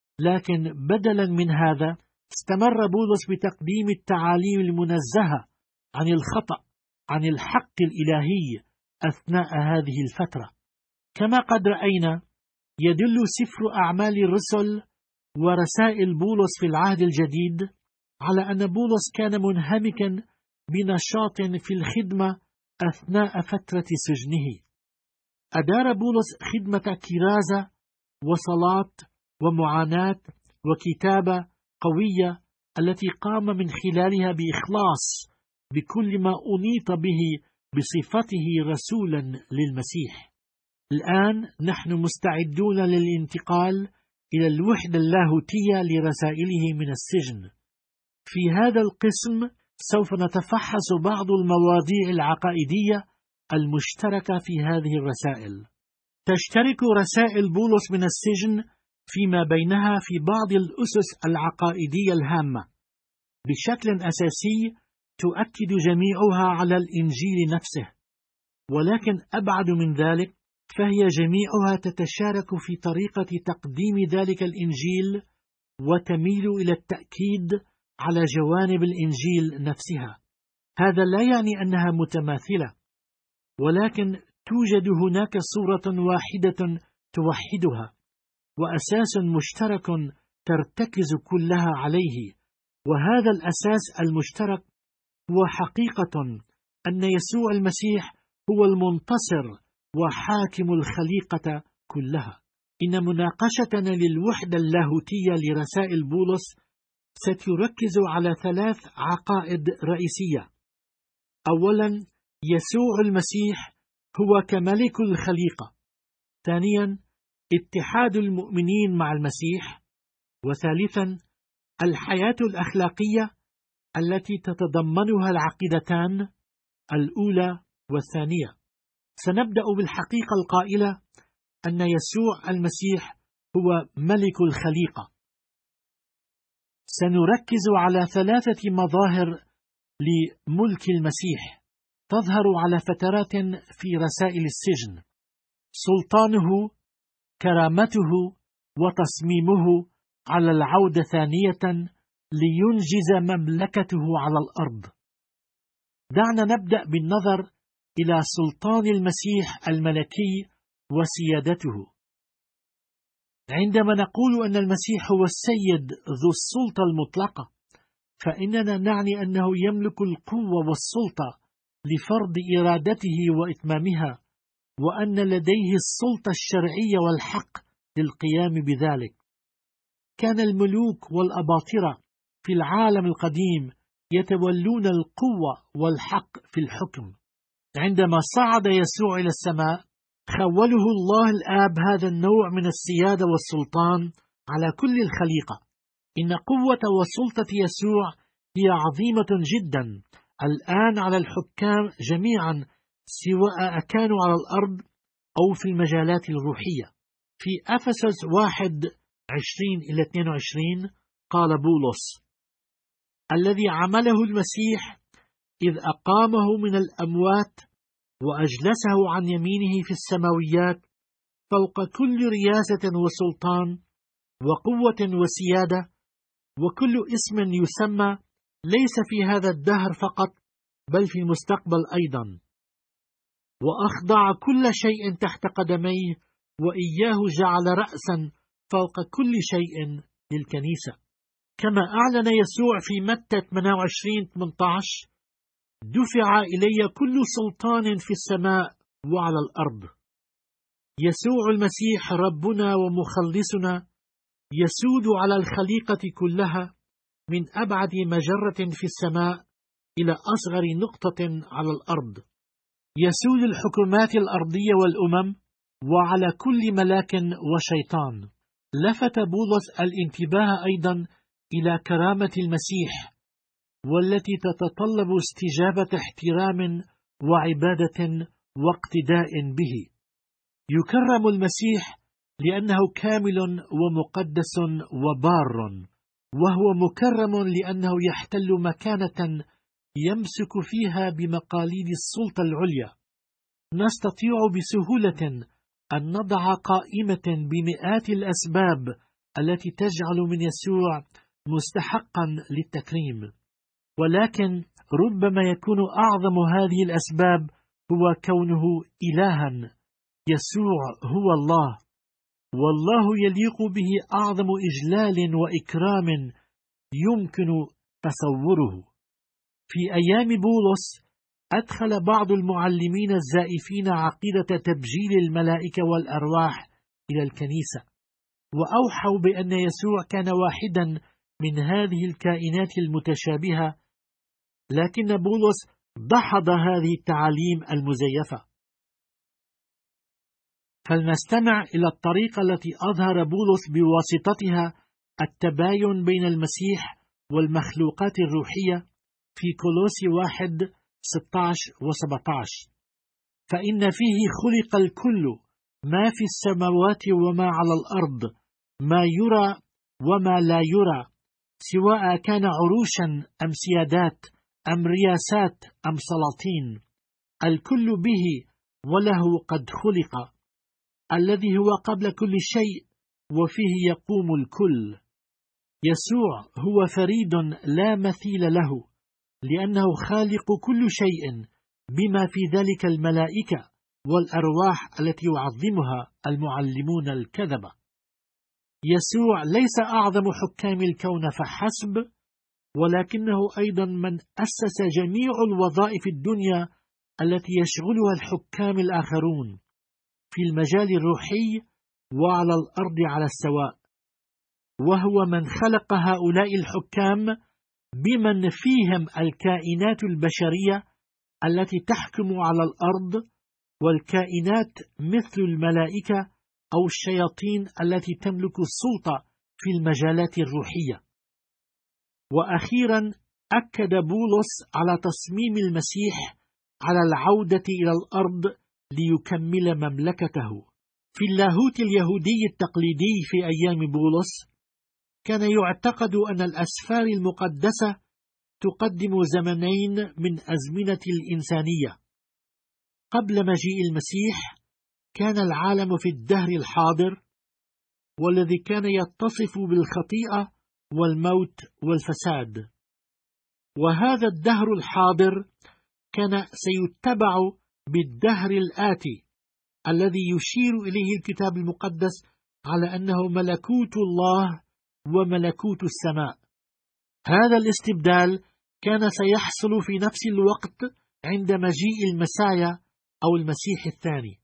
لكن بدلا من هذا استمر بولس بتقديم التعاليم المنزهة عن الخطأ عن الحق الإلهي أثناء هذه الفترة. كما قد رأينا، يدل سفر أعمال الرسل ورسائل بولس في العهد الجديد على أن بولس كان منهمكا بنشاط في الخدمة أثناء فترة سجنه. أدار بولس خدمة كرازة وصلاة ومعاناة وكتابة قوية التي قام من خلالها بإخلاص بكل ما أنيط به بصفته رسولا للمسيح. الآن نحن مستعدون للانتقال إلى الوحدة اللاهوتية لرسائله من السجن. في هذا القسم سوف نتفحص بعض المواضيع العقائدية المشتركة في هذه الرسائل. تشترك رسائل بولس من السجن فيما بينها في بعض الأسس العقائدية الهامة. بشكل أساسي تؤكد جميعها على الإنجيل نفسه، ولكن أبعد من ذلك فهي جميعها تتشارك في طريقة تقديم ذلك الإنجيل، وتميل إلى التأكيد على جوانب الإنجيل نفسها. هذا لا يعني أنها متماثلة، ولكن توجد هناك صورة واحدة توحدها، وأساس مشترك ترتكز كلها عليه. وهذا الأساس المشترك هو حقيقة أن يسوع المسيح هو المنتصر وحاكم الخليقة كلها. إن مناقشتنا للوحدة اللاهوتية لرسائل بولس ستركز على ثلاث عقائد رئيسية. أولا، يسوع المسيح هو كملك الخليقة. ثانيا، اتحاد المؤمنين مع المسيح. وثالثا، الحياة الأخلاقية التي تتضمنها العقيدتان الأولى والثانية. سنبدأ بالحقيقة القائلة أن يسوع المسيح هو ملك الخليقة. سنركز على ثلاثة مظاهر لملك المسيح تظهر على فترات في رسائل السجن: سلطانه، كرامته، وتصميمه على العودة ثانية لينجز مملكته على الأرض. دعنا نبدأ بالنظر إلى سلطان المسيح الملكي وسيادته. عندما نقول أن المسيح هو السيد ذو السلطة المطلقة، فإننا نعني أنه يملك القوة والسلطة لفرض إرادته وإتمامها، وأن لديه السلطة الشرعية والحق للقيام بذلك. كان الملوك والأباطرة في العالم القديم يتولون القوة والحق في الحكم. عندما صعد يسوع إلى السماء، خوله الله الآب هذا النوع من السيادة والسلطان على كل الخليقة. إن قوة وسلطة يسوع هي عظيمة جدا الآن على الحكام جميعا، سواء كانوا على الأرض أو في المجالات الروحية. في أفسس واحد عشرين إلى اثنين وعشرين قال بولس: الذي عمله المسيح إذ أقامه من الأموات وأجلسه عن يمينه في السماويات فوق كل رياسة وسلطان وقوة وسيادة وكل اسم يسمى، ليس في هذا الدهر فقط بل في المستقبل أيضا، وأخضع كل شيء تحت قدميه، وإياه جعل رأسا فوق كل شيء للكنيسة. كما أعلن يسوع في متى ثمانية وعشرين ثمانية عشر: دفع إلي كل سلطان في السماء وعلى الأرض. يسوع المسيح ربنا ومخلصنا يسود على الخليقة كلها، من أبعد مجرة في السماء إلى أصغر نقطة على الأرض. يسود الحكومات الأرضية والأمم وعلى كل ملاك وشيطان. لفت بولس الانتباه أيضا إلى كرامة المسيح، والتي تتطلب استجابة احترام وعبادة واقتداء به. يكرم المسيح لأنه كامل ومقدس وبار، وهو مكرم لأنه يحتل مكانة يمسك فيها بمقاليد السلطة العليا. نستطيع بسهولة أن نضع قائمة بمئات الأسباب التي تجعل من يسوع مستحقا للتكريم، ولكن ربما يكون أعظم هذه الأسباب هو كونه إلها. يسوع هو الله، والله يليق به أعظم إجلال وإكرام يمكن تصوره. في أيام بولس أدخل بعض المعلمين الزائفين عقيدة تبجيل الملائكة والأرواح إلى الكنيسة، وأوحوا بأن يسوع كان واحدا من هذه الكائنات المتشابهة، لكن بولس دحض هذه التعاليم المزيفة. فلنستمع إلى الطريقة التي أظهر بولس بواسطتها التباين بين المسيح والمخلوقات الروحية في كولوسي واحد ستة عشر وسبعة عشر. فإن فيه خلق الكل، ما في السماوات وما على الأرض، ما يرى وما لا يرى، سواء كان عروشا أم سيادات أم رياسات أم سلاطين، الكل به وله قد خلق، الذي هو قبل كل شيء وفيه يقوم الكل. يسوع هو فريد لا مثيل له، لأنه خالق كل شيء، بما في ذلك الملائكة والأرواح التي يعظمها المعلمون الكذبة. يسوع ليس أعظم حكام الكون فحسب، ولكنه أيضا من أسس جميع الوظائف الدنيا التي يشغلها الحكام الآخرون في المجال الروحي وعلى الأرض على السواء، وهو من خلق هؤلاء الحكام بمن فيهم الكائنات البشرية التي تحكم على الأرض، والكائنات مثل الملائكة أو الشياطين التي تملك السلطة في المجالات الروحية. وأخيرا أكد بولس على تصميم المسيح على العودة إلى الأرض ليكمل مملكته. في اللاهوت اليهودي التقليدي في أيام بولس كان يعتقد أن الأسفار المقدسة تقدم زمنين من أزمنة الإنسانية. قبل مجيء المسيح كان العالم في الدهر الحاضر، والذي كان يتصف بالخطيئة والموت والفساد، وهذا الدهر الحاضر كان سيتبع بالدهر الآتي الذي يشير إليه الكتاب المقدس على أنه ملكوت الله وملكوت السماء. هذا الاستبدال كان سيحصل في نفس الوقت عند مجيء المسيا أو المسيح الثاني.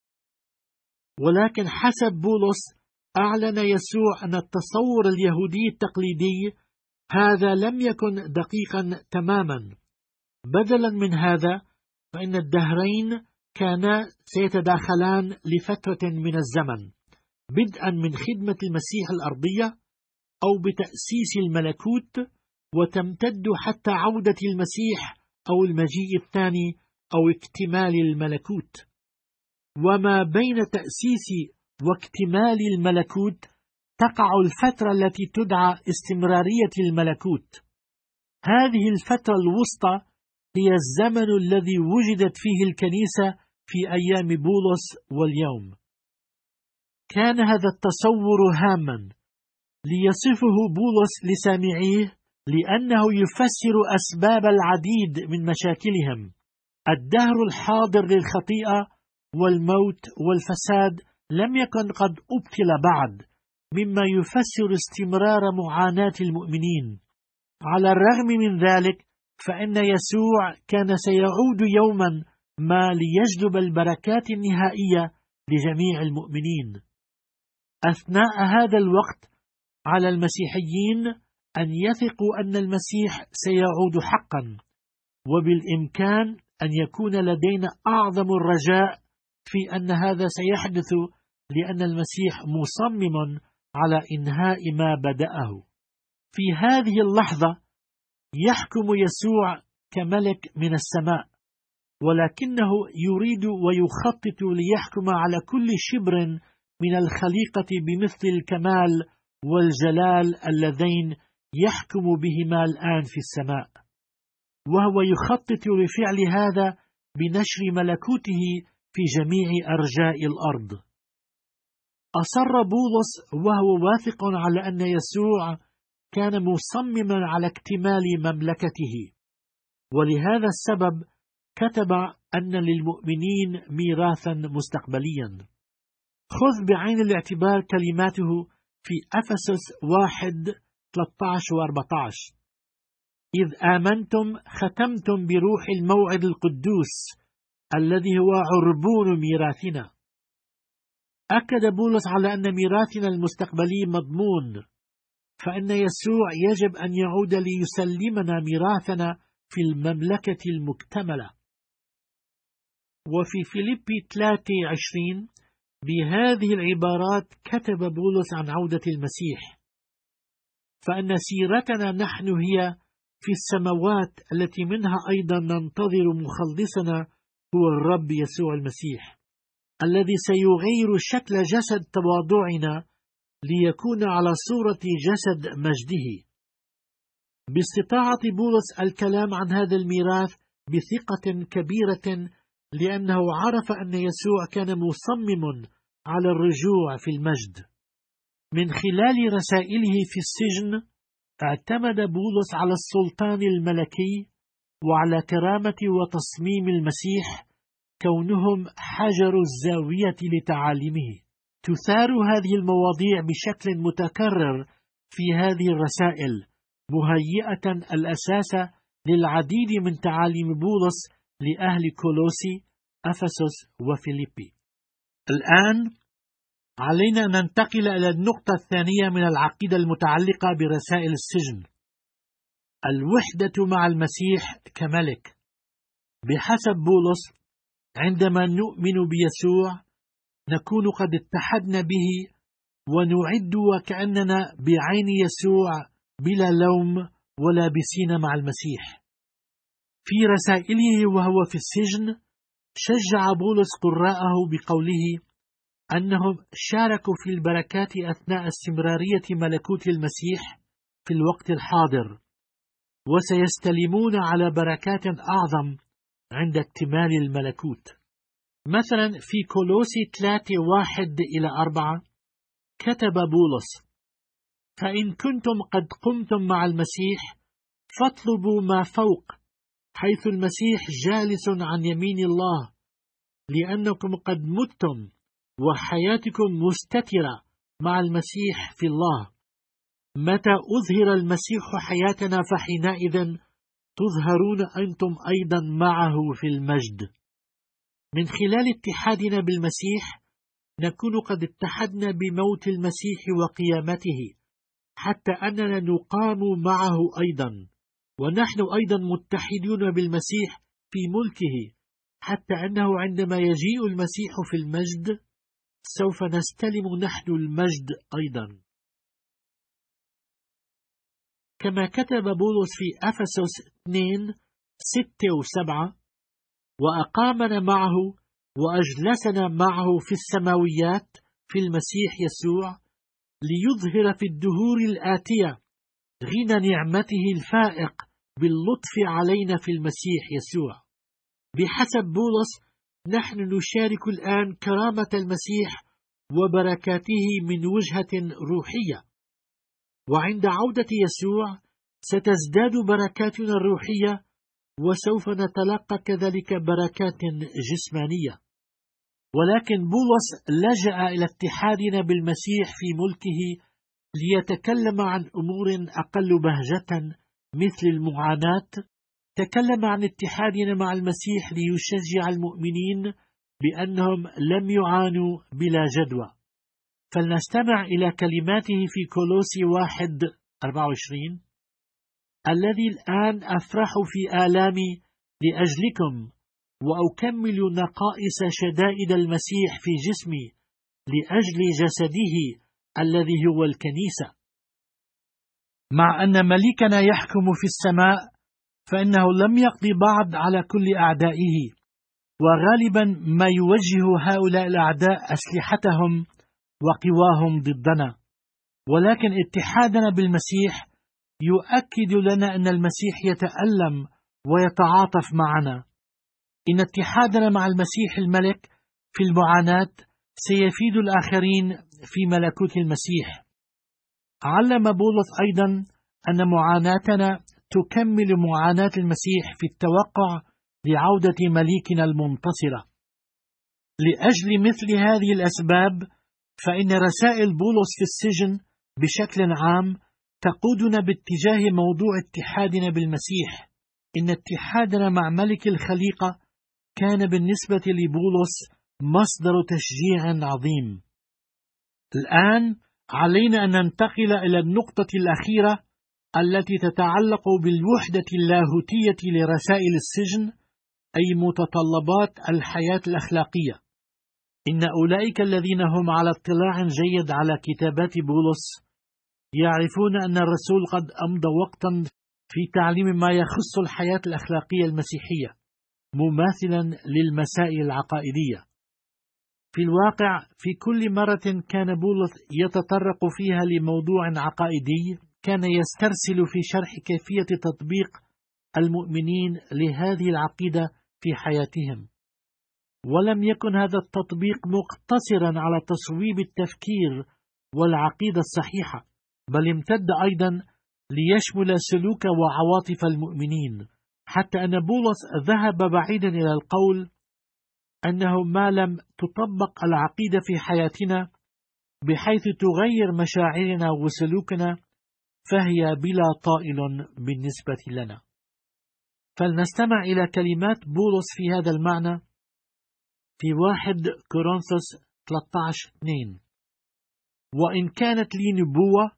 ولكن حسب بولس أعلن يسوع أن التصور اليهودي التقليدي هذا لم يكن دقيقا تماما. بدلا من هذا فإن الدهرين كانا سيتداخلان لفترة من الزمن، بدءا من خدمة المسيح الأرضية أو بتأسيس الملكوت، وتمتد حتى عودة المسيح أو المجيء الثاني أو اكتمال الملكوت. وما بين تأسيس واكتمال الملكوت تقع الفترة التي تدعى استمرارية الملكوت. هذه الفترة الوسطى هي الزمن الذي وجدت فيه الكنيسة في أيام بولس واليوم. كان هذا التصور هاما ليصفه بولس لسامعيه، لأنه يفسر أسباب العديد من مشاكلهم. الدهر الحاضر للخطيئة والموت والفساد لم يكن قد أبطل بعد، مما يفسر استمرار معاناة المؤمنين. على الرغم من ذلك فإن يسوع كان سيعود يوما ما ليجلب البركات النهائية لجميع المؤمنين. أثناء هذا الوقت على المسيحيين أن يثقوا أن المسيح سيعود حقا، وبالإمكان أن يكون لدينا أعظم الرجاء في أن هذا سيحدث، لأن المسيح مصمم على إنهاء ما بدأه. في هذه اللحظة يحكم يسوع كملك من السماء، ولكنه يريد ويخطط ليحكم على كل شبر من الخليقة بمثل الكمال والجلال اللذين يحكم بهما الآن في السماء، وهو يخطط لفعل هذا بنشر ملكوته في جميع أرجاء الأرض. أصر بولس وهو واثق على أن يسوع كان مصمما على اكتمال مملكته، ولهذا السبب كتب أن للمؤمنين ميراثا مستقبليا. خذ بعين الاعتبار كلماته في أفسس واحد ثلاثة عشر وأربعة عشر: إذ آمنتم ختمتم بروح الموعد القدوس الذي هو عربون ميراثنا. أكد بولس على أن ميراثنا المستقبلي مضمون، فإن يسوع يجب أن يعود ليسلمنا ميراثنا في المملكة المكتملة. وفي فيليبي ثلاثة وعشرين بهذه العبارات كتب بولس عن عودة المسيح، فإن سيرتنا نحن هي في السماوات التي منها أيضا ننتظر مخلصنا هو الرب يسوع المسيح، الذي سيغير شكل جسد تواضعنا ليكون على صورة جسد مجده. باستطاعة بولس الكلام عن هذا الميراث بثقة كبيرة، لأنه عرف أن يسوع كان مصمم على الرجوع في المجد. من خلال رسائله في السجن اعتمد بولس على السلطان الملكي وعلى كرامة وتصميم المسيح كونهم حجر الزاوية لتعاليمه. تثار هذه المواضيع بشكل متكرر في هذه الرسائل، مهيئة الأساس للعديد من تعاليم بولس لأهل كولوسي، أفسس وفيليبي. الآن علينا أن ننتقل إلى النقطة الثانية من العقيدة المتعلقة برسائل السجن: الوحدة مع المسيح كملك. بحسب بولس، عندما نؤمن بيسوع نكون قد اتحدنا به ونعد وكأننا بعين يسوع بلا لوم ولا بسين مع المسيح. في رسائله وهو في السجن شجع بولس قراءه بقوله أنهم شاركوا في البركات أثناء استمرارية ملكوت المسيح في الوقت الحاضر، وسيستلمون على بركات أعظم عند اكتمال الملكوت. مثلا في كولوسي ثلاثة واحد إلى أربعة كتب بولس: فإن كنتم قد قمتم مع المسيح فاطلبوا ما فوق، حيث المسيح جالس عن يمين الله، لأنكم قد متم وحياتكم مستترة مع المسيح في الله. متى أظهر المسيح حياتنا فحينئذ تظهرون أنتم أيضا معه في المجد. من خلال اتحادنا بالمسيح نكون قد اتحدنا بموت المسيح وقيامته، حتى أننا نقام معه أيضا، ونحن أيضا متحدون بالمسيح في ملكه، حتى أنه عندما يجيء المسيح في المجد سوف نستلم نحن المجد أيضا. كما كتب بولس في أفسس اثنين ستة وسبعة: وأقامنا معه وأجلسنا معه في السماويات في المسيح يسوع، ليظهر في الدهور الآتية غنى نعمته الفائق باللطف علينا في المسيح يسوع. بحسب بولس نحن نشارك الآن كرامة المسيح وبركاته من وجهة روحية، وعند عودة يسوع ستزداد بركاتنا الروحية، وسوف نتلقى كذلك بركات جسمانية. ولكن بولس لجأ إلى اتحادنا بالمسيح في ملكه ليتكلم عن أمور أقل بهجة مثل المعاناة. تكلم عن اتحادنا مع المسيح ليشجع المؤمنين بأنهم لم يعانوا بلا جدوى. فلنستمع إلى كلماته في كولوسي واحد أربعة وعشرين: الذي الآن أفرح في آلامي لأجلكم، وأكمل نقائص شدائد المسيح في جسمي لأجل جسده الذي هو الكنيسة. مع أن ملكنا يحكم في السماء، فإنه لم يقضي بعد على كل أعدائه، وغالبا ما يوجه هؤلاء الأعداء أسلحتهم وقواهم ضدنا. ولكن اتحادنا بالمسيح يؤكد لنا أن المسيح يتألم ويتعاطف معنا. إن اتحادنا مع المسيح الملك في المعاناة سيفيد الآخرين في ملكوت المسيح. علم بولس أيضا أن معاناتنا تكمل معاناة المسيح في التوقع لعودة مليكنا المنتصرة. لأجل مثل هذه الأسباب فإن رسائل بولس في السجن بشكل عام تقودنا باتجاه موضوع اتحادنا بالمسيح. إن اتحادنا مع ملك الخليقة كان بالنسبة لبولس مصدر تشجيع عظيم. الآن علينا أن ننتقل إلى النقطة الأخيرة التي تتعلق بالوحدة اللاهوتية لرسائل السجن، أي متطلبات الحياة الأخلاقية. إن أولئك الذين هم على اطلاع جيد على كتابات بولس يعرفون أن الرسول قد أمضى وقتا في تعليم ما يخص الحياة الأخلاقية المسيحية مماثلا للمسائل العقائدية. في الواقع في كل مرة كان بولس يتطرق فيها لموضوع عقائدي كان يسترسل في شرح كيفية تطبيق المؤمنين لهذه العقيدة في حياتهم. ولم يكن هذا التطبيق مقتصرا على تصويب التفكير والعقيدة الصحيحة، بل امتد أيضا ليشمل سلوك وعواطف المؤمنين، حتى أن بولس ذهب بعيدا إلى القول أنه ما لم تطبق العقيدة في حياتنا بحيث تغير مشاعرنا وسلوكنا فهي بلا طائل بالنسبة لنا. فلنستمع إلى كلمات بولس في هذا المعنى في واحد كورنثوس ثلاثة عشر اثنين: وإن كانت لي نبوة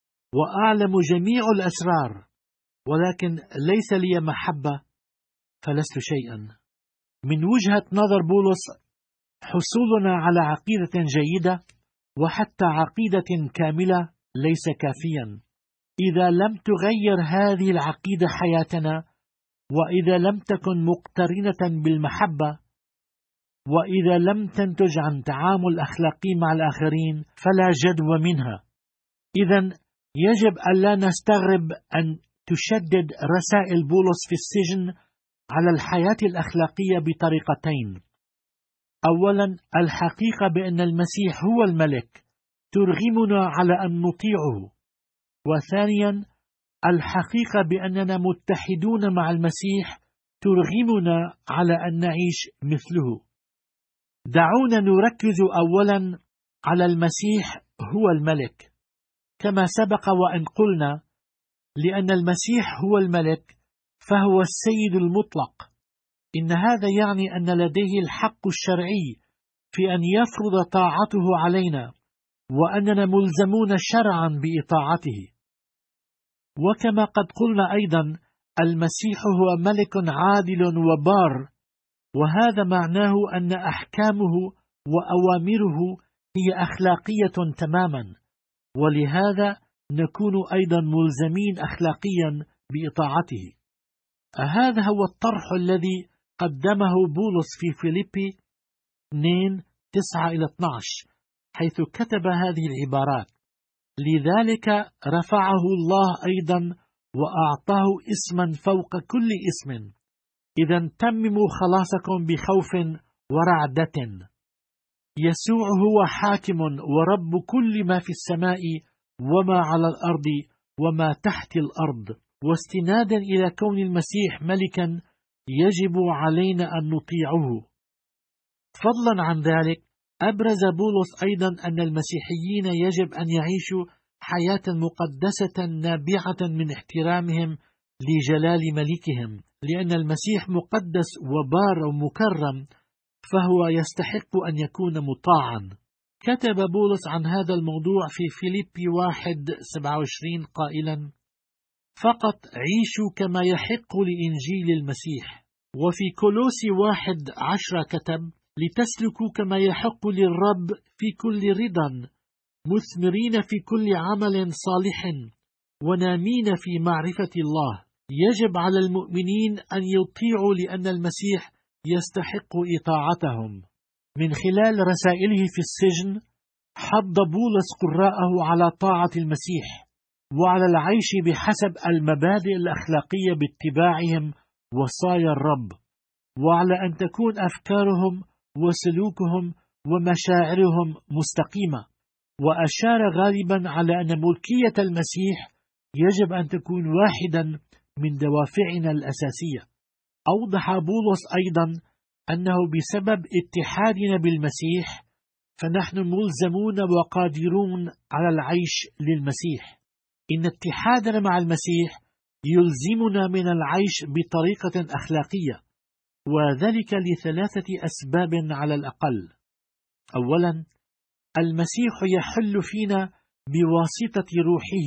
وأعلم جميع الأسرار ولكن ليس لي محبة فلست شيئا. من وجهة نظر بولس حصولنا على عقيدة جيدة وحتى عقيدة كاملة ليس كافيا إذا لم تغير هذه العقيدة حياتنا، وإذا لم تكن مقترنة بالمحبة، وإذا لم تنتج عن تعامل أخلاقي مع الآخرين فلا جدوى منها. إذن يجب ألا نستغرب أن تشدد رسائل بولس في السجن على الحياة الأخلاقية بطريقتين: أولا، الحقيقة بأن المسيح هو الملك ترغمنا على أن نطيعه، وثانيا، الحقيقة بأننا متحدون مع المسيح ترغمنا على أن نعيش مثله. دعونا نركز أولا على المسيح هو الملك. كما سبق وأن قلنا، لأن المسيح هو الملك فهو السيد المطلق. إن هذا يعني أن لديه الحق الشرعي في أن يفرض طاعته علينا، وأننا ملزمون شرعا بإطاعته. وكما قد قلنا أيضا، المسيح هو ملك عادل وبار، وهذا معناه أن أحكامه وأوامره هي أخلاقية تماما، ولهذا نكون أيضا ملزمين أخلاقيا بإطاعته. هذا هو الطرح الذي قدمه بولس في فيليبي اثنين تسعة إلى اثني عشر، حيث كتب هذه العبارات: لذلك رفعه الله أيضا وأعطاه اسما فوق كل اسم، إذا تمموا خلاصكم بخوف ورعدة. يسوع هو حاكم ورب كل ما في السماء وما على الأرض وما تحت الأرض. واستنادا إلى كون المسيح ملكا يجب علينا أن نطيعه. فضلا عن ذلك، أبرز بولس أيضا أن المسيحيين يجب أن يعيشوا حياة مقدسة نابعة من احترامهم لجلال ملكهم، لأن المسيح مقدس وبار ومكرم، فهو يستحق أن يكون مطاعا. كتب بولس عن هذا الموضوع في فيليبي واحد سبعة وعشرين قائلا: فقط عيشوا كما يحق لإنجيل المسيح. وفي كولوسي واحد عشرة كتب: لتسلكوا كما يحق للرب في كل رضا، مثمرين في كل عمل صالح، ونامين في معرفة الله. يجب على المؤمنين أن يطيعوا لأن المسيح يستحق إطاعتهم. من خلال رسائله في السجن حض بولس قراءه على طاعة المسيح وعلى العيش بحسب المبادئ الأخلاقية باتباعهم وصايا الرب، وعلى أن تكون أفكارهم وسلوكهم ومشاعرهم مستقيمة. وأشار غالبا على أن ملكية المسيح يجب أن تكون واحدا من دوافعنا الأساسية. أوضح بولس أيضا أنه بسبب اتحادنا بالمسيح فنحن ملزمون وقادرون على العيش للمسيح. إن اتحادنا مع المسيح يلزمنا من العيش بطريقة أخلاقية، وذلك لثلاثة أسباب على الأقل. أولا، المسيح يحل فينا بواسطة روحه،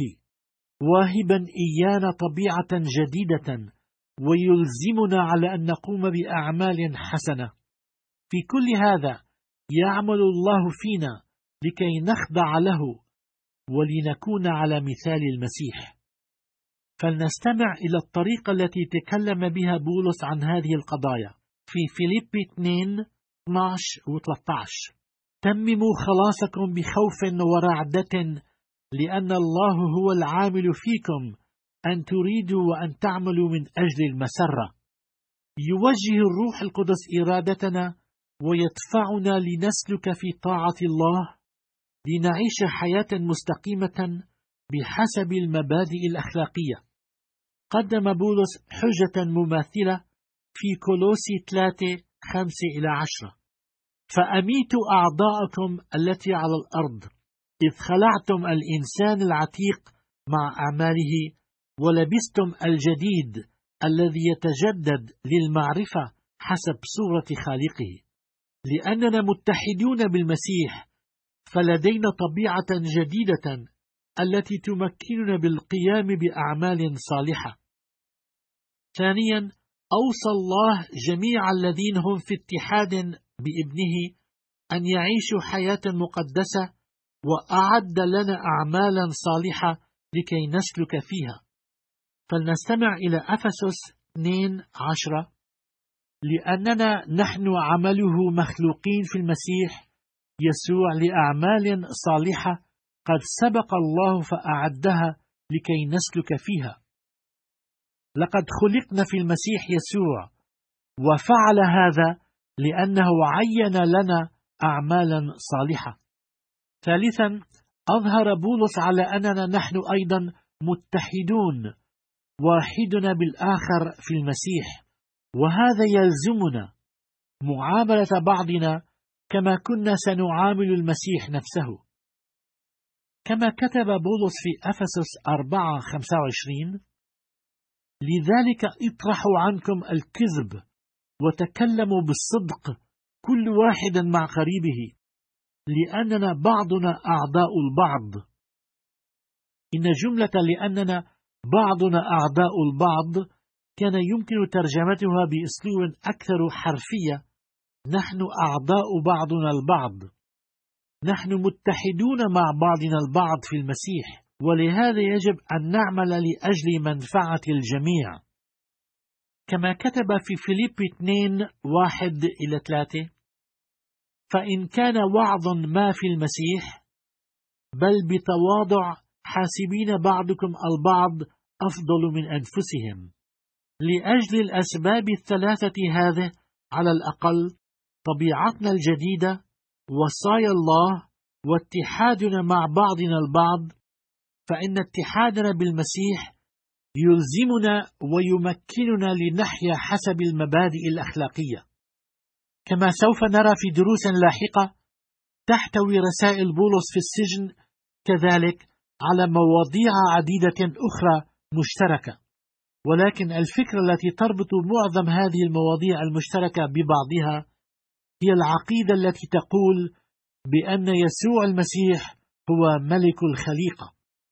واهبا إيانا طبيعة جديدة، ويلزمنا على أن نقوم بأعمال حسنة. في كل هذا يعمل الله فينا لكي نخضع له ولنكون على مثال المسيح. فلنستمع إلى الطريقة التي تكلم بها بولس عن هذه القضايا في فيليبي اثنين اثني عشر و ثلاثة عشر: تمموا خلاصكم بخوف ورعدة، لأن الله هو العامل فيكم أن تريدوا وأن تعملوا من أجل المسرة. يوجه الروح القدس إرادتنا ويدفعنا لنسلك في طاعة الله، لنعيش حياة مستقيمة بحسب المبادئ الأخلاقية. قدم بولس حجة مماثلة في كولوسي ثلاثة خمسة إلى عشرة: فأميتوا أعضاءكم التي على الأرض، إذ خلعتم الإنسان العتيق مع أعماله، ولبستم الجديد الذي يتجدد للمعرفة حسب صورة خالقه. لأننا متحدون بالمسيح، فلدينا طبيعة جديدة التي تمكننا بالقيام بأعمال صالحة. ثانيا، أوصى الله جميع الذين هم في اتحاد بابنه أن يعيشوا حياة مقدسة، وأعد لنا أعمالا صالحة لكي نسلك فيها. فلنستمع إلى أفسس اثنين عشرة: لأننا نحن عمله مخلوقين في المسيح يسوع لأعمال صالحة قد سبق الله فأعدها لكي نسلك فيها. لقد خلقنا في المسيح يسوع، وفعل هذا لأنه عين لنا أعمالا صالحة. ثالثا، أظهر بولس على أننا نحن أيضا متحدون، واحدنا بالآخر في المسيح، وهذا يلزمنا معاملة بعضنا كما كنا سنعامل المسيح نفسه. كما كتب بولس في أفسس أربعة خمسة وعشرين: لذلك اطرحوا عنكم الكذب وتكلموا بالصدق كل واحد مع قريبه، لأننا بعضنا أعضاء البعض. إن جملة لأننا بعضنا أعضاء البعض كان يمكن ترجمتها بأسلوب أكثر حرفية: نحن أعضاء بعضنا البعض. نحن متحدون مع بعضنا البعض في المسيح، ولهذا يجب أن نعمل لأجل منفعة الجميع. كما كتب في فيليبي اثنين واحد إلى ثلاثة: فإن كان وعظ ما في المسيح، بل بتواضع حاسبين بعضكم البعض أفضل من أنفسهم. لأجل الأسباب الثلاثة هذه على الأقل: طبيعتنا الجديدة، وصايا الله، واتحادنا مع بعضنا البعض، فإن اتحادنا بالمسيح يلزمنا ويمكننا لنحيا حسب المبادئ الأخلاقية. كما سوف نرى في دروس لاحقة، تحتوي رسائل بولس في السجن كذلك على مواضيع عديدة أخرى مشتركة، ولكن الفكرة التي تربط معظم هذه المواضيع المشتركة ببعضها هي العقيدة التي تقول بأن يسوع المسيح هو ملك الخليقة.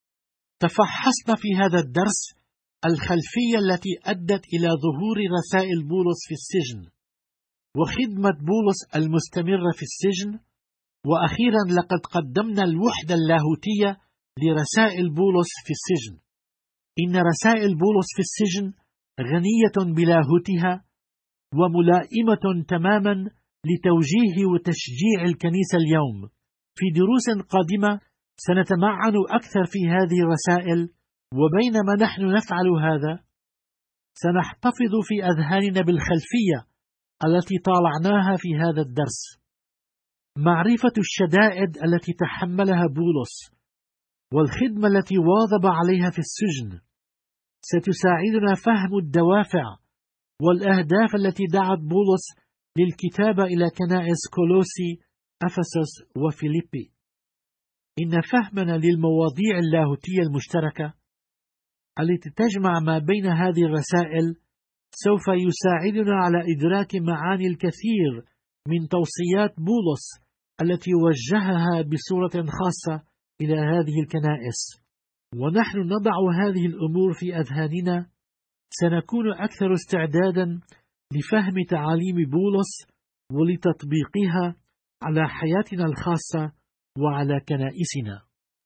تفحصنا في هذا الدرس الخلفية التي أدت إلى ظهور رسائل بولس في السجن، وخدمة بولس المستمرة في السجن، وأخيرا لقد قدمنا الوحدة اللاهوتية لرسائل بولس في السجن. إن رسائل بولس في السجن غنية بلاهوتها وملائمة تماما لتوجيه وتشجيع الكنيسة اليوم. في دروس قادمة سنتمعن أكثر في هذه الرسائل، وبينما نحن نفعل هذا سنحتفظ في أذهاننا بالخلفية التي طالعناها في هذا الدرس. معرفة الشدائد التي تحملها بولس والخدمة التي واظب عليها في السجن ستساعدنا فهم الدوافع والأهداف التي دعت بولس للكتابة إلى كنائس كولوسي، أفسس وفيليبي. إن فهمنا للمواضيع اللاهوتية المشتركة التي تجمع ما بين هذه الرسائل سوف يساعدنا على إدراك معاني الكثير من توصيات بولس التي وجهها بصورة خاصة إلى هذه الكنائس. ونحن نضع هذه الأمور في أذهاننا سنكون أكثر استعدادا لفهم تعاليم بولس ولتطبيقها على حياتنا الخاصة وعلى كنائسنا.